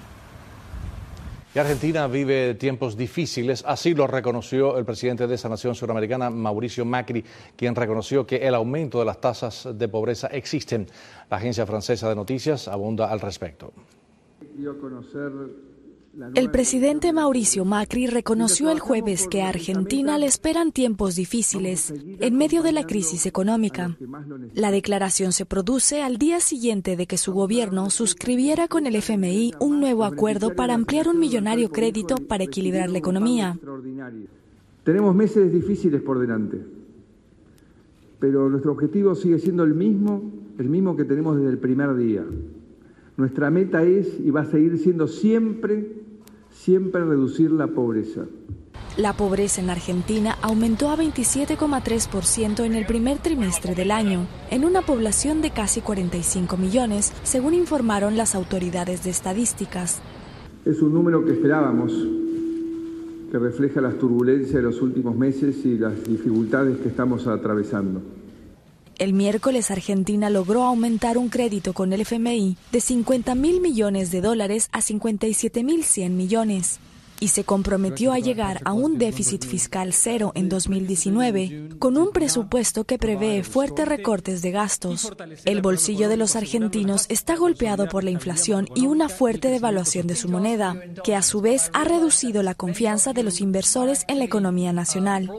Y Argentina vive tiempos difíciles, así lo reconoció el presidente de esa nación suramericana, Mauricio Macri, quien reconoció que el aumento de las tasas de pobreza existen. La agencia francesa de noticias abunda al respecto. Dio a conocer El presidente Mauricio Macri reconoció el jueves que a Argentina le esperan tiempos difíciles en medio de la crisis económica. La declaración se produce al día siguiente de que su gobierno suscribiera con el FMI un nuevo acuerdo para ampliar un millonario crédito para equilibrar la economía. Tenemos meses difíciles por delante, pero nuestro objetivo sigue siendo el mismo que tenemos desde el primer día. Nuestra meta es y va a seguir siendo siempre reducir la pobreza. La pobreza en Argentina aumentó a 27,3% en el primer trimestre del año, en una población de casi 45 millones, según informaron las autoridades de estadísticas. Es un número que esperábamos, que refleja las turbulencias de los últimos meses y las dificultades que estamos atravesando. El miércoles Argentina logró aumentar un crédito con el FMI de $50.000 millones a 57.100 millones y se comprometió a llegar a un déficit fiscal cero en 2019 con un presupuesto que prevé fuertes recortes de gastos. El bolsillo de los argentinos está golpeado por la inflación y una fuerte devaluación de su moneda, que a su vez ha reducido la confianza de los inversores en la economía nacional.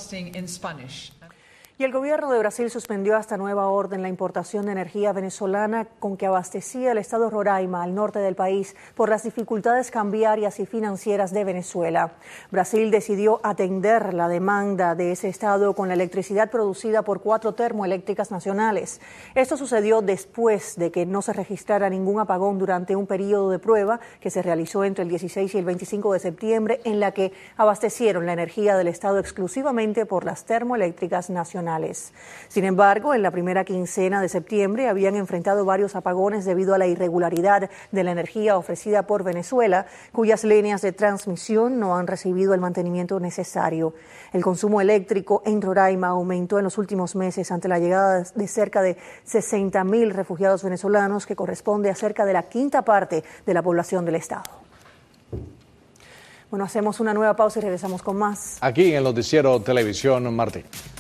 Y el gobierno de Brasil suspendió hasta nueva orden la importación de energía venezolana con que abastecía el estado Roraima, al norte del país, por las dificultades cambiarias y financieras de Venezuela. Brasil decidió atender la demanda de ese estado con la electricidad producida por 4 termoeléctricas nacionales. Esto sucedió después de que no se registrara ningún apagón durante un periodo de prueba que se realizó entre el 16 y el 25 de septiembre, en la que abastecieron la energía del estado exclusivamente por las termoeléctricas nacionales. Sin embargo, en la primera quincena de septiembre habían enfrentado varios apagones debido a la irregularidad de la energía ofrecida por Venezuela, cuyas líneas de transmisión no han recibido el mantenimiento necesario. El consumo eléctrico en Roraima aumentó en los últimos meses ante la llegada de cerca de 60.000 refugiados venezolanos, que corresponde a cerca de la quinta parte de la población del estado. Bueno, hacemos una nueva pausa y regresamos con más. Aquí en el noticiero Televisión Martí.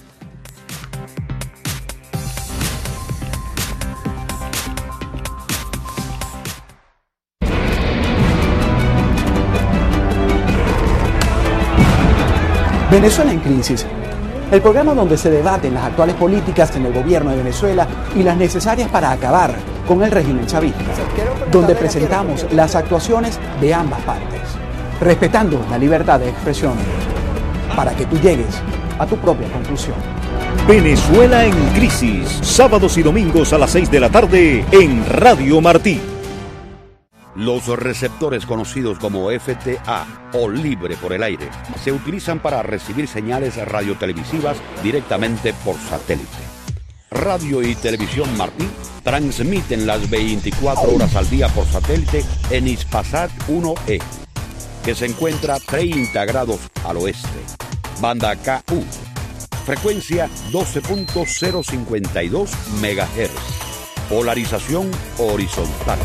Venezuela en crisis. El programa donde se debaten las actuales políticas en el gobierno de Venezuela y las necesarias para acabar con el régimen chavista, donde presentamos las actuaciones de ambas partes, respetando la libertad de expresión, para que tú llegues a tu propia conclusión. Venezuela en crisis, sábados y domingos a las 6 de la tarde en Radio Martí. Los receptores conocidos como FTA o libre por el aire se utilizan para recibir señales radiotelevisivas directamente por satélite. Radio y Televisión Martí transmiten las 24 horas al día por satélite en Hispasat 1E, que se encuentra 30 grados al oeste. Banda KU, frecuencia 12.052 MHz, polarización horizontal.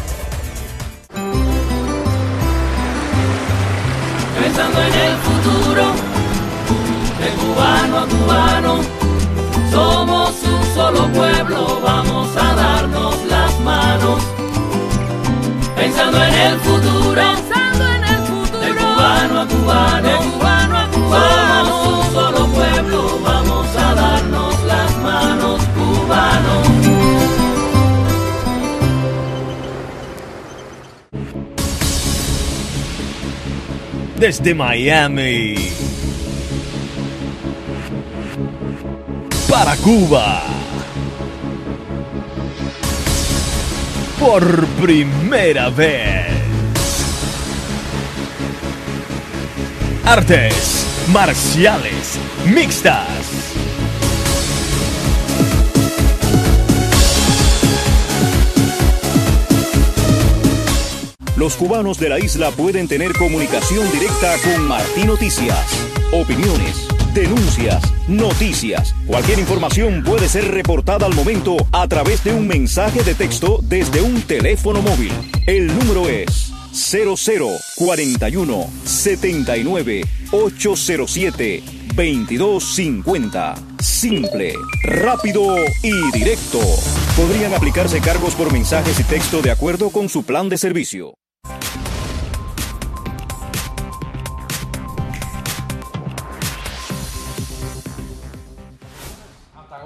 Pensando en el futuro, de cubano a cubano, somos un solo pueblo, vamos a darnos las manos. Pensando en el futuro, de cubano a cubano, somos un solo pueblo, vamos a darnos las manos, cubanos. Desde Miami para Cuba, por primera vez, artes marciales mixtas. Los cubanos de la isla pueden tener comunicación directa con Martí Noticias. Opiniones, denuncias, noticias. Cualquier información puede ser reportada al momento a través de un mensaje de texto desde un teléfono móvil. El número es 0041 79 807 2250. Simple, rápido y directo. Podrían aplicarse cargos por mensajes y texto de acuerdo con su plan de servicio.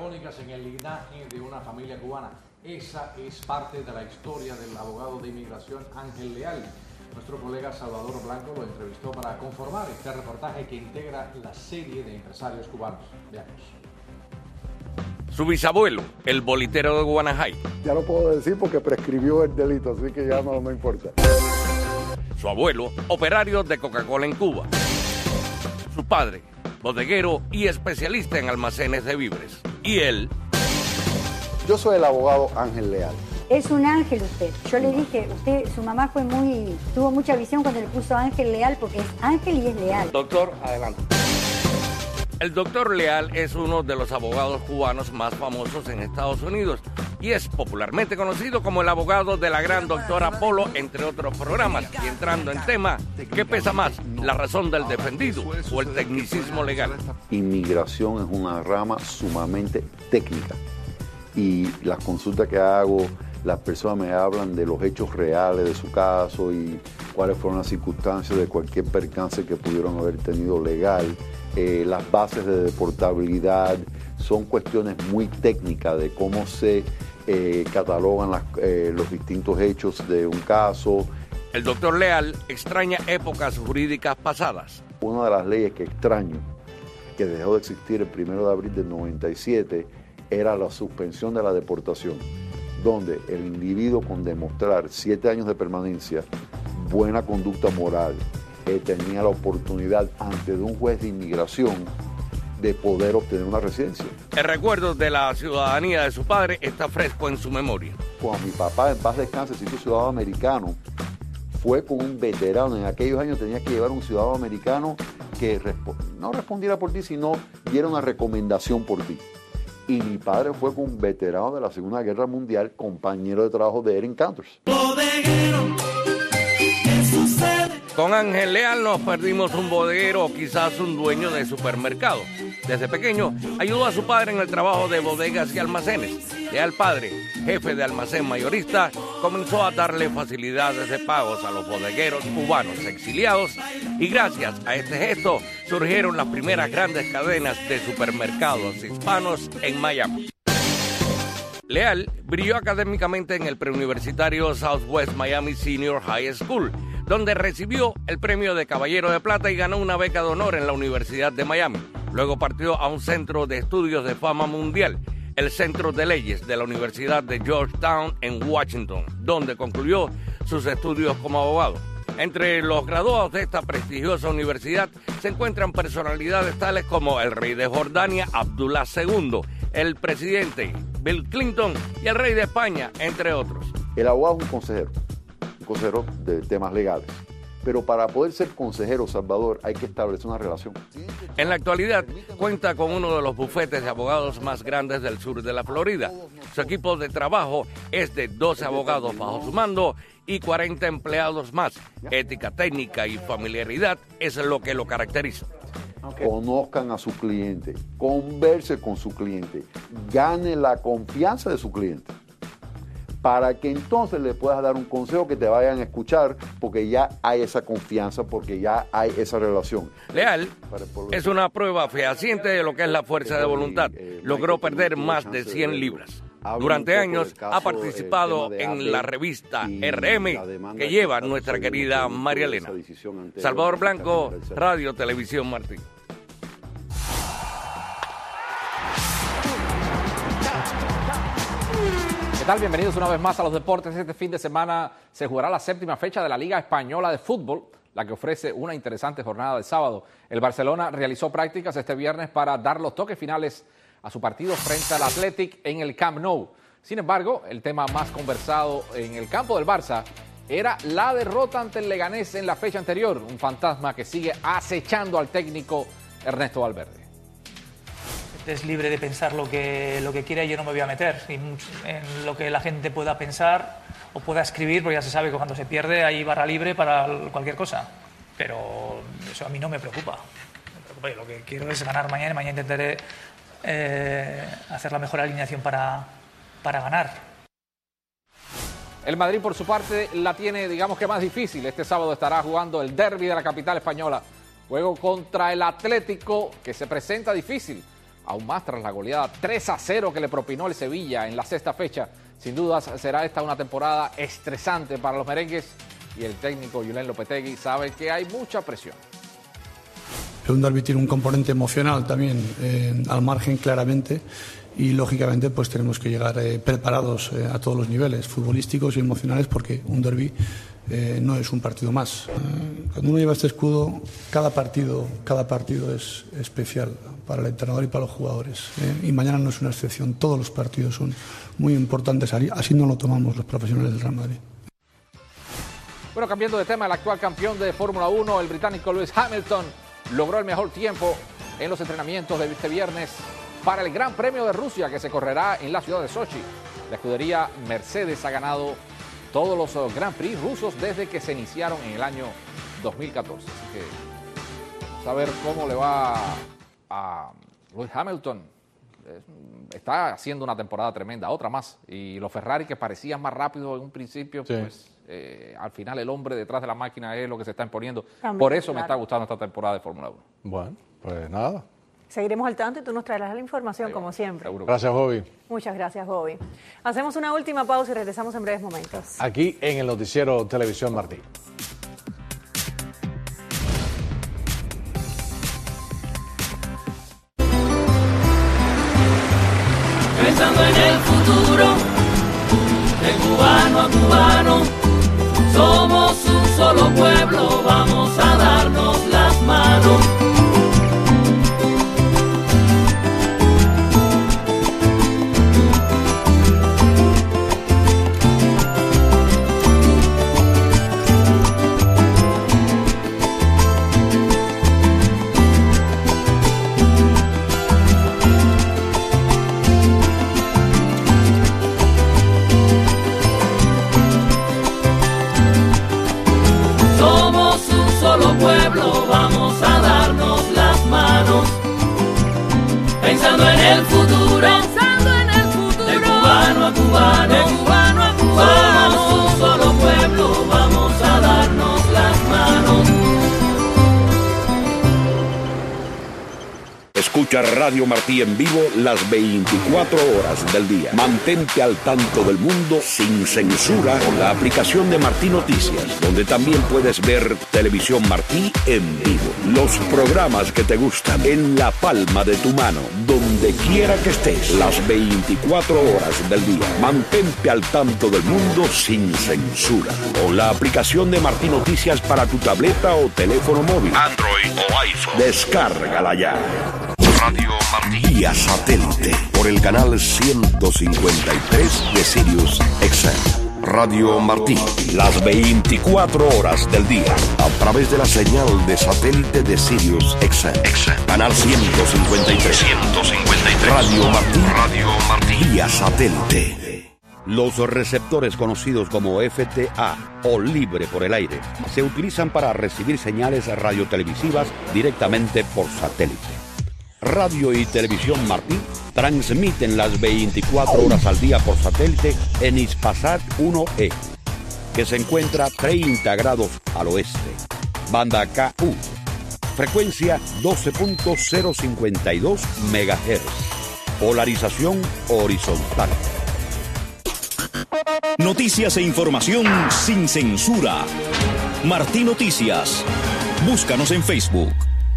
protagónicas en el linaje de una familia cubana. Esa es parte de la historia del abogado de inmigración Ángel Leal. Nuestro colega Salvador Blanco lo entrevistó para conformar este reportaje que integra la serie de empresarios cubanos. Veamos. Su bisabuelo, el bolitero de Guanajay. Ya lo puedo decir porque prescribió el delito, así que ya no importa. Su abuelo, operario de Coca-Cola en Cuba. Su padre, bodeguero y especialista en almacenes de víveres. Y él... Yo soy el abogado Ángel Leal. Es un ángel usted. Yo le dije, su mamá tuvo mucha visión cuando le puso Ángel Leal porque es ángel y es leal. Doctor, adelante. El doctor Leal es uno de los abogados cubanos más famosos en Estados Unidos y es popularmente conocido como el abogado de la gran doctora Polo, entre otros programas. Y entrando en tema, ¿qué pesa más, la razón del defendido o el tecnicismo legal? Inmigración es una rama sumamente técnica y las consultas que hago, las personas me hablan de los hechos reales de su caso y cuáles fueron las circunstancias de cualquier percance que pudieron haber tenido legal. Las bases de deportabilidad son cuestiones muy técnicas de cómo se catalogan los distintos hechos de un caso. El doctor Leal extraña épocas jurídicas pasadas. Una de las leyes que extraño, que dejó de existir el 1 de abril del 97, era la suspensión de la deportación, donde el individuo con demostrar 7 años de permanencia, buena conducta moral, tenía la oportunidad ante un juez de inmigración de poder obtener una residencia. El recuerdo de la ciudadanía de su padre está fresco en su memoria. Cuando mi papá, en paz descanse, se hizo ciudadano americano, fue con un veterano. En aquellos años tenía que llevar un ciudadano americano que no respondiera por ti, sino diera una recomendación por ti. Y mi padre fue con un veterano de la Segunda Guerra Mundial, compañero de trabajo de Erin Cantors. Con Ángel Leal nos perdimos un bodeguero o quizás un dueño de supermercado. Desde pequeño ayudó a su padre en el trabajo de bodegas y almacenes. Leal padre, jefe de almacén mayorista, comenzó a darle facilidades de pagos a los bodegueros cubanos exiliados y gracias a este gesto surgieron las primeras grandes cadenas de supermercados hispanos en Miami. Leal brilló académicamente en el preuniversitario Southwest Miami Senior High School, donde recibió el premio de Caballero de Plata y ganó una beca de honor en la Universidad de Miami. Luego partió a un centro de estudios de fama mundial, el Centro de Leyes de la Universidad de Georgetown en Washington, donde concluyó sus estudios como abogado. Entre los graduados de esta prestigiosa universidad se encuentran personalidades tales como el rey de Jordania, Abdullah II, el presidente Bill Clinton y el rey de España, entre otros. El abogado es un consejero de temas legales. Pero para poder ser consejero, Salvador, hay que establecer una relación. En la actualidad, cuenta con uno de los bufetes de abogados más grandes del sur de la Florida. Su equipo de trabajo es de 12 abogados bajo su mando y 40 empleados más. Ética técnica y familiaridad es lo que lo caracteriza. Conozcan a su cliente, converse con su cliente, gane la confianza de su cliente, para que entonces le puedas dar un consejo que te vayan a escuchar, porque ya hay esa confianza, porque ya hay esa relación. Leal es una prueba fehaciente de lo que es la fuerza de voluntad. Logró perder más de 100 libras. Durante años ha participado en la revista RM que lleva nuestra querida María Elena. Salvador Blanco, Radio Televisión Martín. ¿Qué tal? Bienvenidos una vez más a los deportes. Este fin de semana se jugará la 7ª fecha de la Liga Española de Fútbol, la que ofrece una interesante jornada de sábado. El Barcelona realizó prácticas este viernes para dar los toques finales a su partido frente al Athletic en el Camp Nou. Sin embargo, el tema más conversado en el campo del Barça era la derrota ante el Leganés en la fecha anterior, un fantasma que sigue acechando al técnico Ernesto Valverde. Es libre de pensar lo que quiera y yo no me voy a meter en lo que la gente pueda pensar o pueda escribir, porque ya se sabe que cuando se pierde hay barra libre para cualquier cosa. Pero eso a mí no me preocupa. Lo que quiero es ganar mañana y mañana intentaré hacer la mejor alineación para ganar. El Madrid, por su parte, la tiene, digamos que más difícil. Este sábado estará jugando el derbi de la capital española. Juego contra el Atlético, que se presenta difícil aún más tras la goleada 3-0 que le propinó el Sevilla en la sexta fecha. Sin dudas será esta una temporada estresante para los merengues y el técnico Julen Lopetegui sabe que hay mucha presión. Un derbi tiene un componente emocional también al margen claramente y lógicamente pues tenemos que llegar preparados a todos los niveles futbolísticos y emocionales porque un derbi no es un partido más. Cuando uno lleva este escudo, cada partido es especial para el entrenador y para los jugadores. Y mañana no es una excepción, todos los partidos son muy importantes, así no lo tomamos los profesionales del Real Madrid. Bueno, cambiando de tema, el actual campeón de Fórmula 1, el británico Lewis Hamilton, logró el mejor tiempo en los entrenamientos de este viernes para el Gran Premio de Rusia que se correrá en la ciudad de Sochi. La escudería Mercedes ha ganado todos los Grand Prix rusos desde que se iniciaron en el año 2014. Así que vamos a ver cómo le va a Lewis Hamilton. Está haciendo una temporada tremenda, otra más. Y los Ferrari que parecían más rápidos en un principio, sí. Pues al final el hombre detrás de la máquina es lo que se está imponiendo. También, por eso me está gustando esta temporada de Fórmula 1. Bueno, pues nada. Seguiremos al tanto y tú nos traerás la información como siempre. Seguro. Gracias, Bobby. Muchas gracias, Bobby. Hacemos una última pausa y regresamos en breves momentos. Aquí en el noticiero Televisión Martí. Pensando en el futuro, de cubano a cubano, somos un solo pueblo, vamos a darnos las manos. Pueblo, vamos a darnos las manos, pensando en el futuro, de cubano a cubano, somos un solo pueblo, vamos a darnos las manos. Escucha Radio Martí en vivo las 24 horas del día. Mantente al tanto del mundo sin censura con la aplicación de Martí Noticias, donde también puedes ver Televisión Martí en vivo. Los programas que te gustan en la palma de tu mano, donde quiera que estés, las 24 horas del día. Mantente al tanto del mundo sin censura con la aplicación de Martí Noticias para tu tableta o teléfono móvil, Android o iPhone. Descárgala ya. Radio Martí vía satélite por el canal 153 de Sirius XM. Radio Martí, las 24 horas del día, a través de la señal de satélite de Sirius XM. Canal 153. Radio Martí vía satélite. Los receptores conocidos como FTA o libre por el aire se utilizan para recibir señales radiotelevisivas directamente por satélite. Radio y Televisión Martí transmiten las 24 horas al día por satélite en Hispasat 1E, que se encuentra 30 grados al oeste. Banda KU, frecuencia 12.052 MHz, polarización horizontal. Noticias e información sin censura. Martí Noticias. Búscanos en Facebook.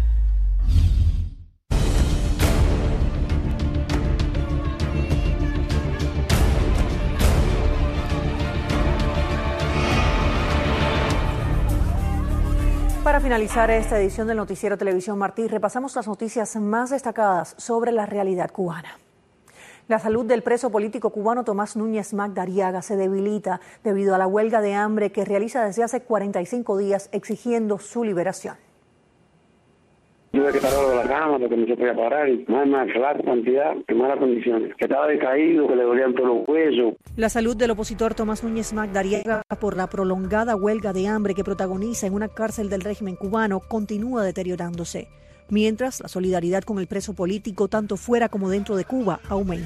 Para finalizar esta edición del Noticiero Televisión Martí, repasamos las noticias más destacadas sobre la realidad cubana. La salud del preso político cubano Tomás Núñez Magdariaga se debilita debido a la huelga de hambre que realiza desde hace 45 días exigiendo su liberación. Tuve que parar de la cama porque no se podía parar y más clara cantidad, en malas condiciones. Que estaba decaído, que le dolían todos los huesos. La salud del opositor Tomás Núñez Magdariaga por la prolongada huelga de hambre que protagoniza en una cárcel del régimen cubano continúa deteriorándose, mientras la solidaridad con el preso político tanto fuera como dentro de Cuba aumenta.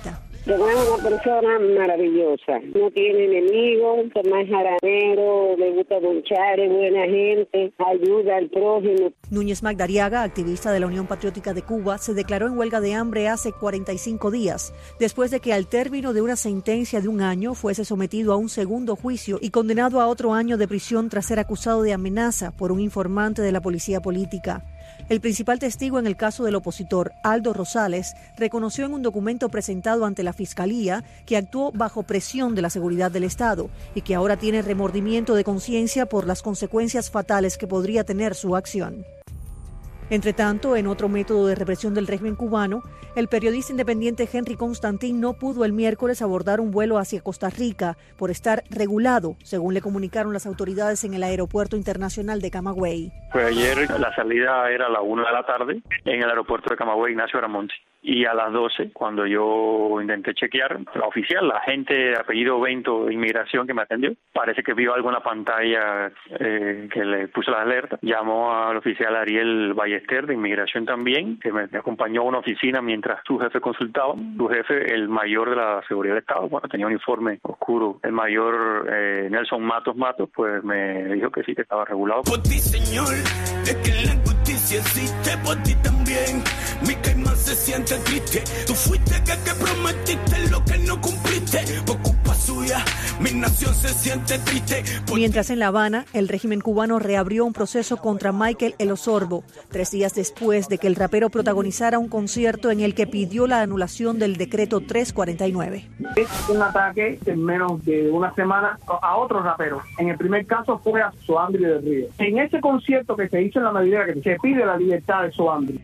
Es una persona maravillosa, no tiene enemigos, es jaranero, le gusta luchar, es buena gente, ayuda al prójimo. Núñez Magdariaga, activista de la Unión Patriótica de Cuba, se declaró en huelga de hambre hace 45 días, después de que al término de una sentencia de 1 año fuese sometido a un segundo juicio y condenado a otro año de prisión tras ser acusado de amenaza por un informante de la policía política. El principal testigo en el caso del opositor, Aldo Rosales, reconoció en un documento presentado ante la Fiscalía que actuó bajo presión de la seguridad del Estado y que ahora tiene remordimiento de conciencia por las consecuencias fatales que podría tener su acción. Entre tanto, en otro método de represión del régimen cubano, el periodista independiente Henry Constantin no pudo el miércoles abordar un vuelo hacia Costa Rica por estar regulado, según le comunicaron las autoridades en el aeropuerto internacional de Camagüey. Pues ayer la salida era a la 1 de la tarde en el aeropuerto de Camagüey, Ignacio Aramonte. Y a las 12, cuando yo intenté chequear, la oficial, la agente de apellido Bento de inmigración que me atendió, parece que vio algo en la pantalla que le puso la alerta. Llamó al oficial Ariel Ballester de inmigración también, que me acompañó a una oficina mientras su jefe consultaba. Su jefe, el mayor de la seguridad del Estado, bueno, tenía un uniforme oscuro. El mayor Nelson Matos, pues me dijo que sí, que estaba regulado. Por ti, señor, es que la justicia existe por ti también. Mi caimán se siente triste. Tú fuiste que prometiste lo que no cumpliste. Por culpa suya, mi nación se siente triste. Mientras en La Habana, el régimen cubano reabrió un proceso contra Michael El Osorbo, 3 días después de que el rapero protagonizara un concierto en el que pidió la anulación del decreto 349. Es un ataque en menos de una semana a otro rapero. En el primer caso fue a Soandri del Río. En ese concierto que se hizo en la medida que se pide la libertad de Soandri.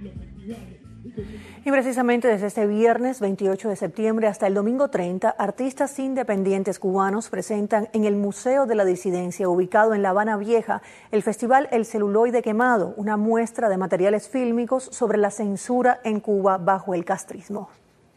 Y precisamente desde este viernes 28 de septiembre hasta el domingo 30, artistas independientes cubanos presentan en el Museo de la Disidencia, ubicado en La Habana Vieja, el festival El Celuloide Quemado, una muestra de materiales fílmicos sobre la censura en Cuba bajo el castrismo.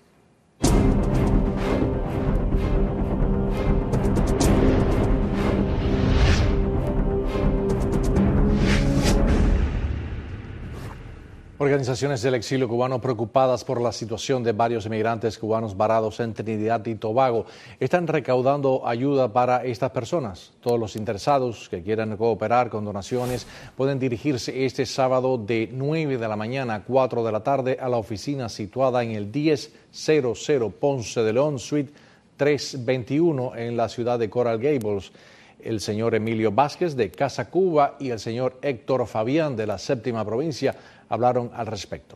Organizaciones del exilio cubano preocupadas por la situación de varios inmigrantes cubanos varados en Trinidad y Tobago están recaudando ayuda para estas personas. Todos los interesados que quieran cooperar con donaciones pueden dirigirse este sábado de 9 de la mañana a 4 de la tarde a la oficina situada en el 1000 Ponce de León, Suite 321 en la ciudad de Coral Gables. El señor Emilio Vázquez de Casa Cuba y el señor Héctor Fabián de la 7ª provincia hablaron al respecto.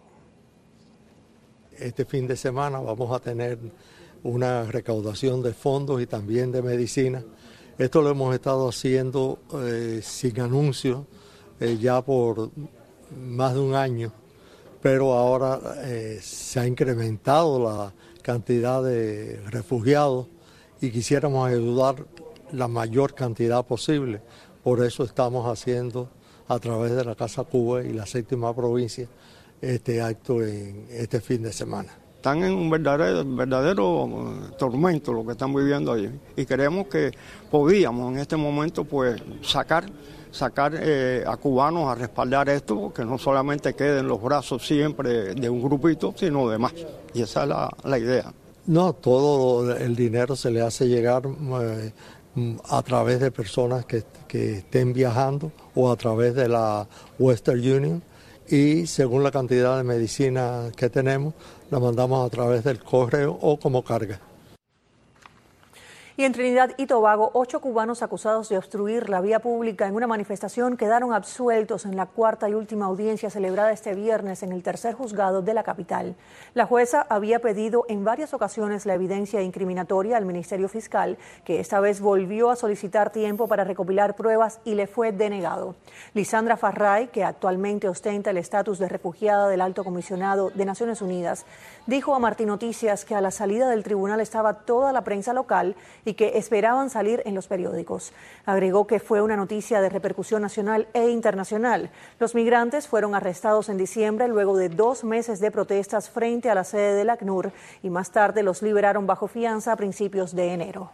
Este fin de semana vamos a tener una recaudación de fondos y también de medicina. Esto lo hemos estado haciendo sin anuncio ya por más de un año, pero ahora se ha incrementado la cantidad de refugiados y quisiéramos ayudar la mayor cantidad posible. Por eso estamos haciendo a través de la Casa Cuba y la 7ª provincia este acto en este fin de semana. Están en un verdadero tormento lo que están viviendo allí y creemos que podíamos en este momento pues sacar a cubanos a respaldar esto, que no solamente quede en los brazos siempre de un grupito, sino de más. Y esa es la idea. No, todo el dinero se le hace llegar a través de personas que estén viajando o a través de la Western Union, y según la cantidad de medicina que tenemos la mandamos a través del correo o como carga. Y en Trinidad y Tobago, 8 cubanos acusados de obstruir la vía pública en una manifestación quedaron absueltos en la 4ª y última audiencia celebrada este viernes en el 3er juzgado de la capital. La jueza había pedido en varias ocasiones la evidencia incriminatoria al Ministerio Fiscal, que esta vez volvió a solicitar tiempo para recopilar pruebas y le fue denegado. Lisandra Farray, que actualmente ostenta el estatus de refugiada del Alto Comisionado de Naciones Unidas, dijo a Martín Noticias que a la salida del tribunal estaba toda la prensa local y que esperaban salir en los periódicos. Agregó que fue una noticia de repercusión nacional e internacional. Los migrantes fueron arrestados en diciembre luego de 2 meses de protestas frente a la sede del ACNUR y más tarde los liberaron bajo fianza a principios de enero.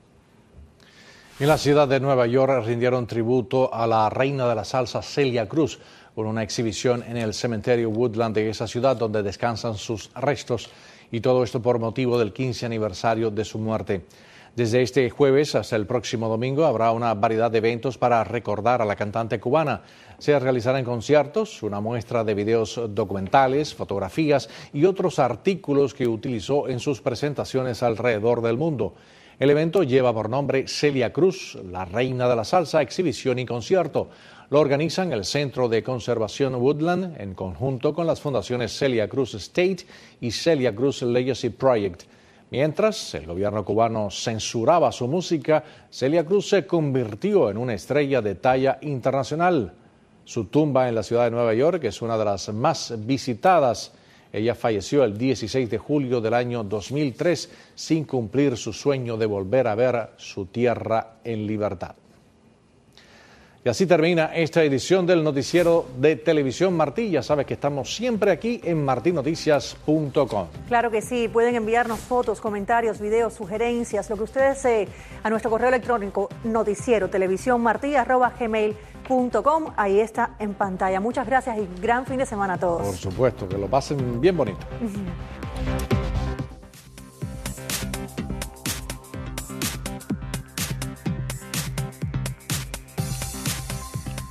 En la ciudad de Nueva York rindieron tributo a la reina de la salsa Celia Cruz con una exhibición en el cementerio Woodland de esa ciudad donde descansan sus restos y todo esto por motivo del 15 aniversario de su muerte. Desde este jueves hasta el próximo domingo habrá una variedad de eventos para recordar a la cantante cubana. Se realizarán conciertos, una muestra de videos documentales, fotografías y otros artículos que utilizó en sus presentaciones alrededor del mundo. El evento lleva por nombre Celia Cruz, la reina de la salsa, exhibición y concierto. Lo organizan el Centro de Conservación Woodland en conjunto con las fundaciones Celia Cruz Estate y Celia Cruz Legacy Project. Mientras el gobierno cubano censuraba su música, Celia Cruz se convirtió en una estrella de talla internacional. Su tumba en la ciudad de Nueva York es una de las más visitadas. Ella falleció el 16 de julio del año 2003 sin cumplir su sueño de volver a ver su tierra en libertad. Y así termina esta edición del noticiero de Televisión Martí. Ya sabes que estamos siempre aquí en martinoticias.com. Claro que sí, pueden enviarnos fotos, comentarios, videos, sugerencias, lo que ustedes deseen a nuestro correo electrónico noticierotelevisiónmarti@gmail.com. Ahí está en pantalla. Muchas gracias y gran fin de semana a todos. Por supuesto, que lo pasen bien bonito.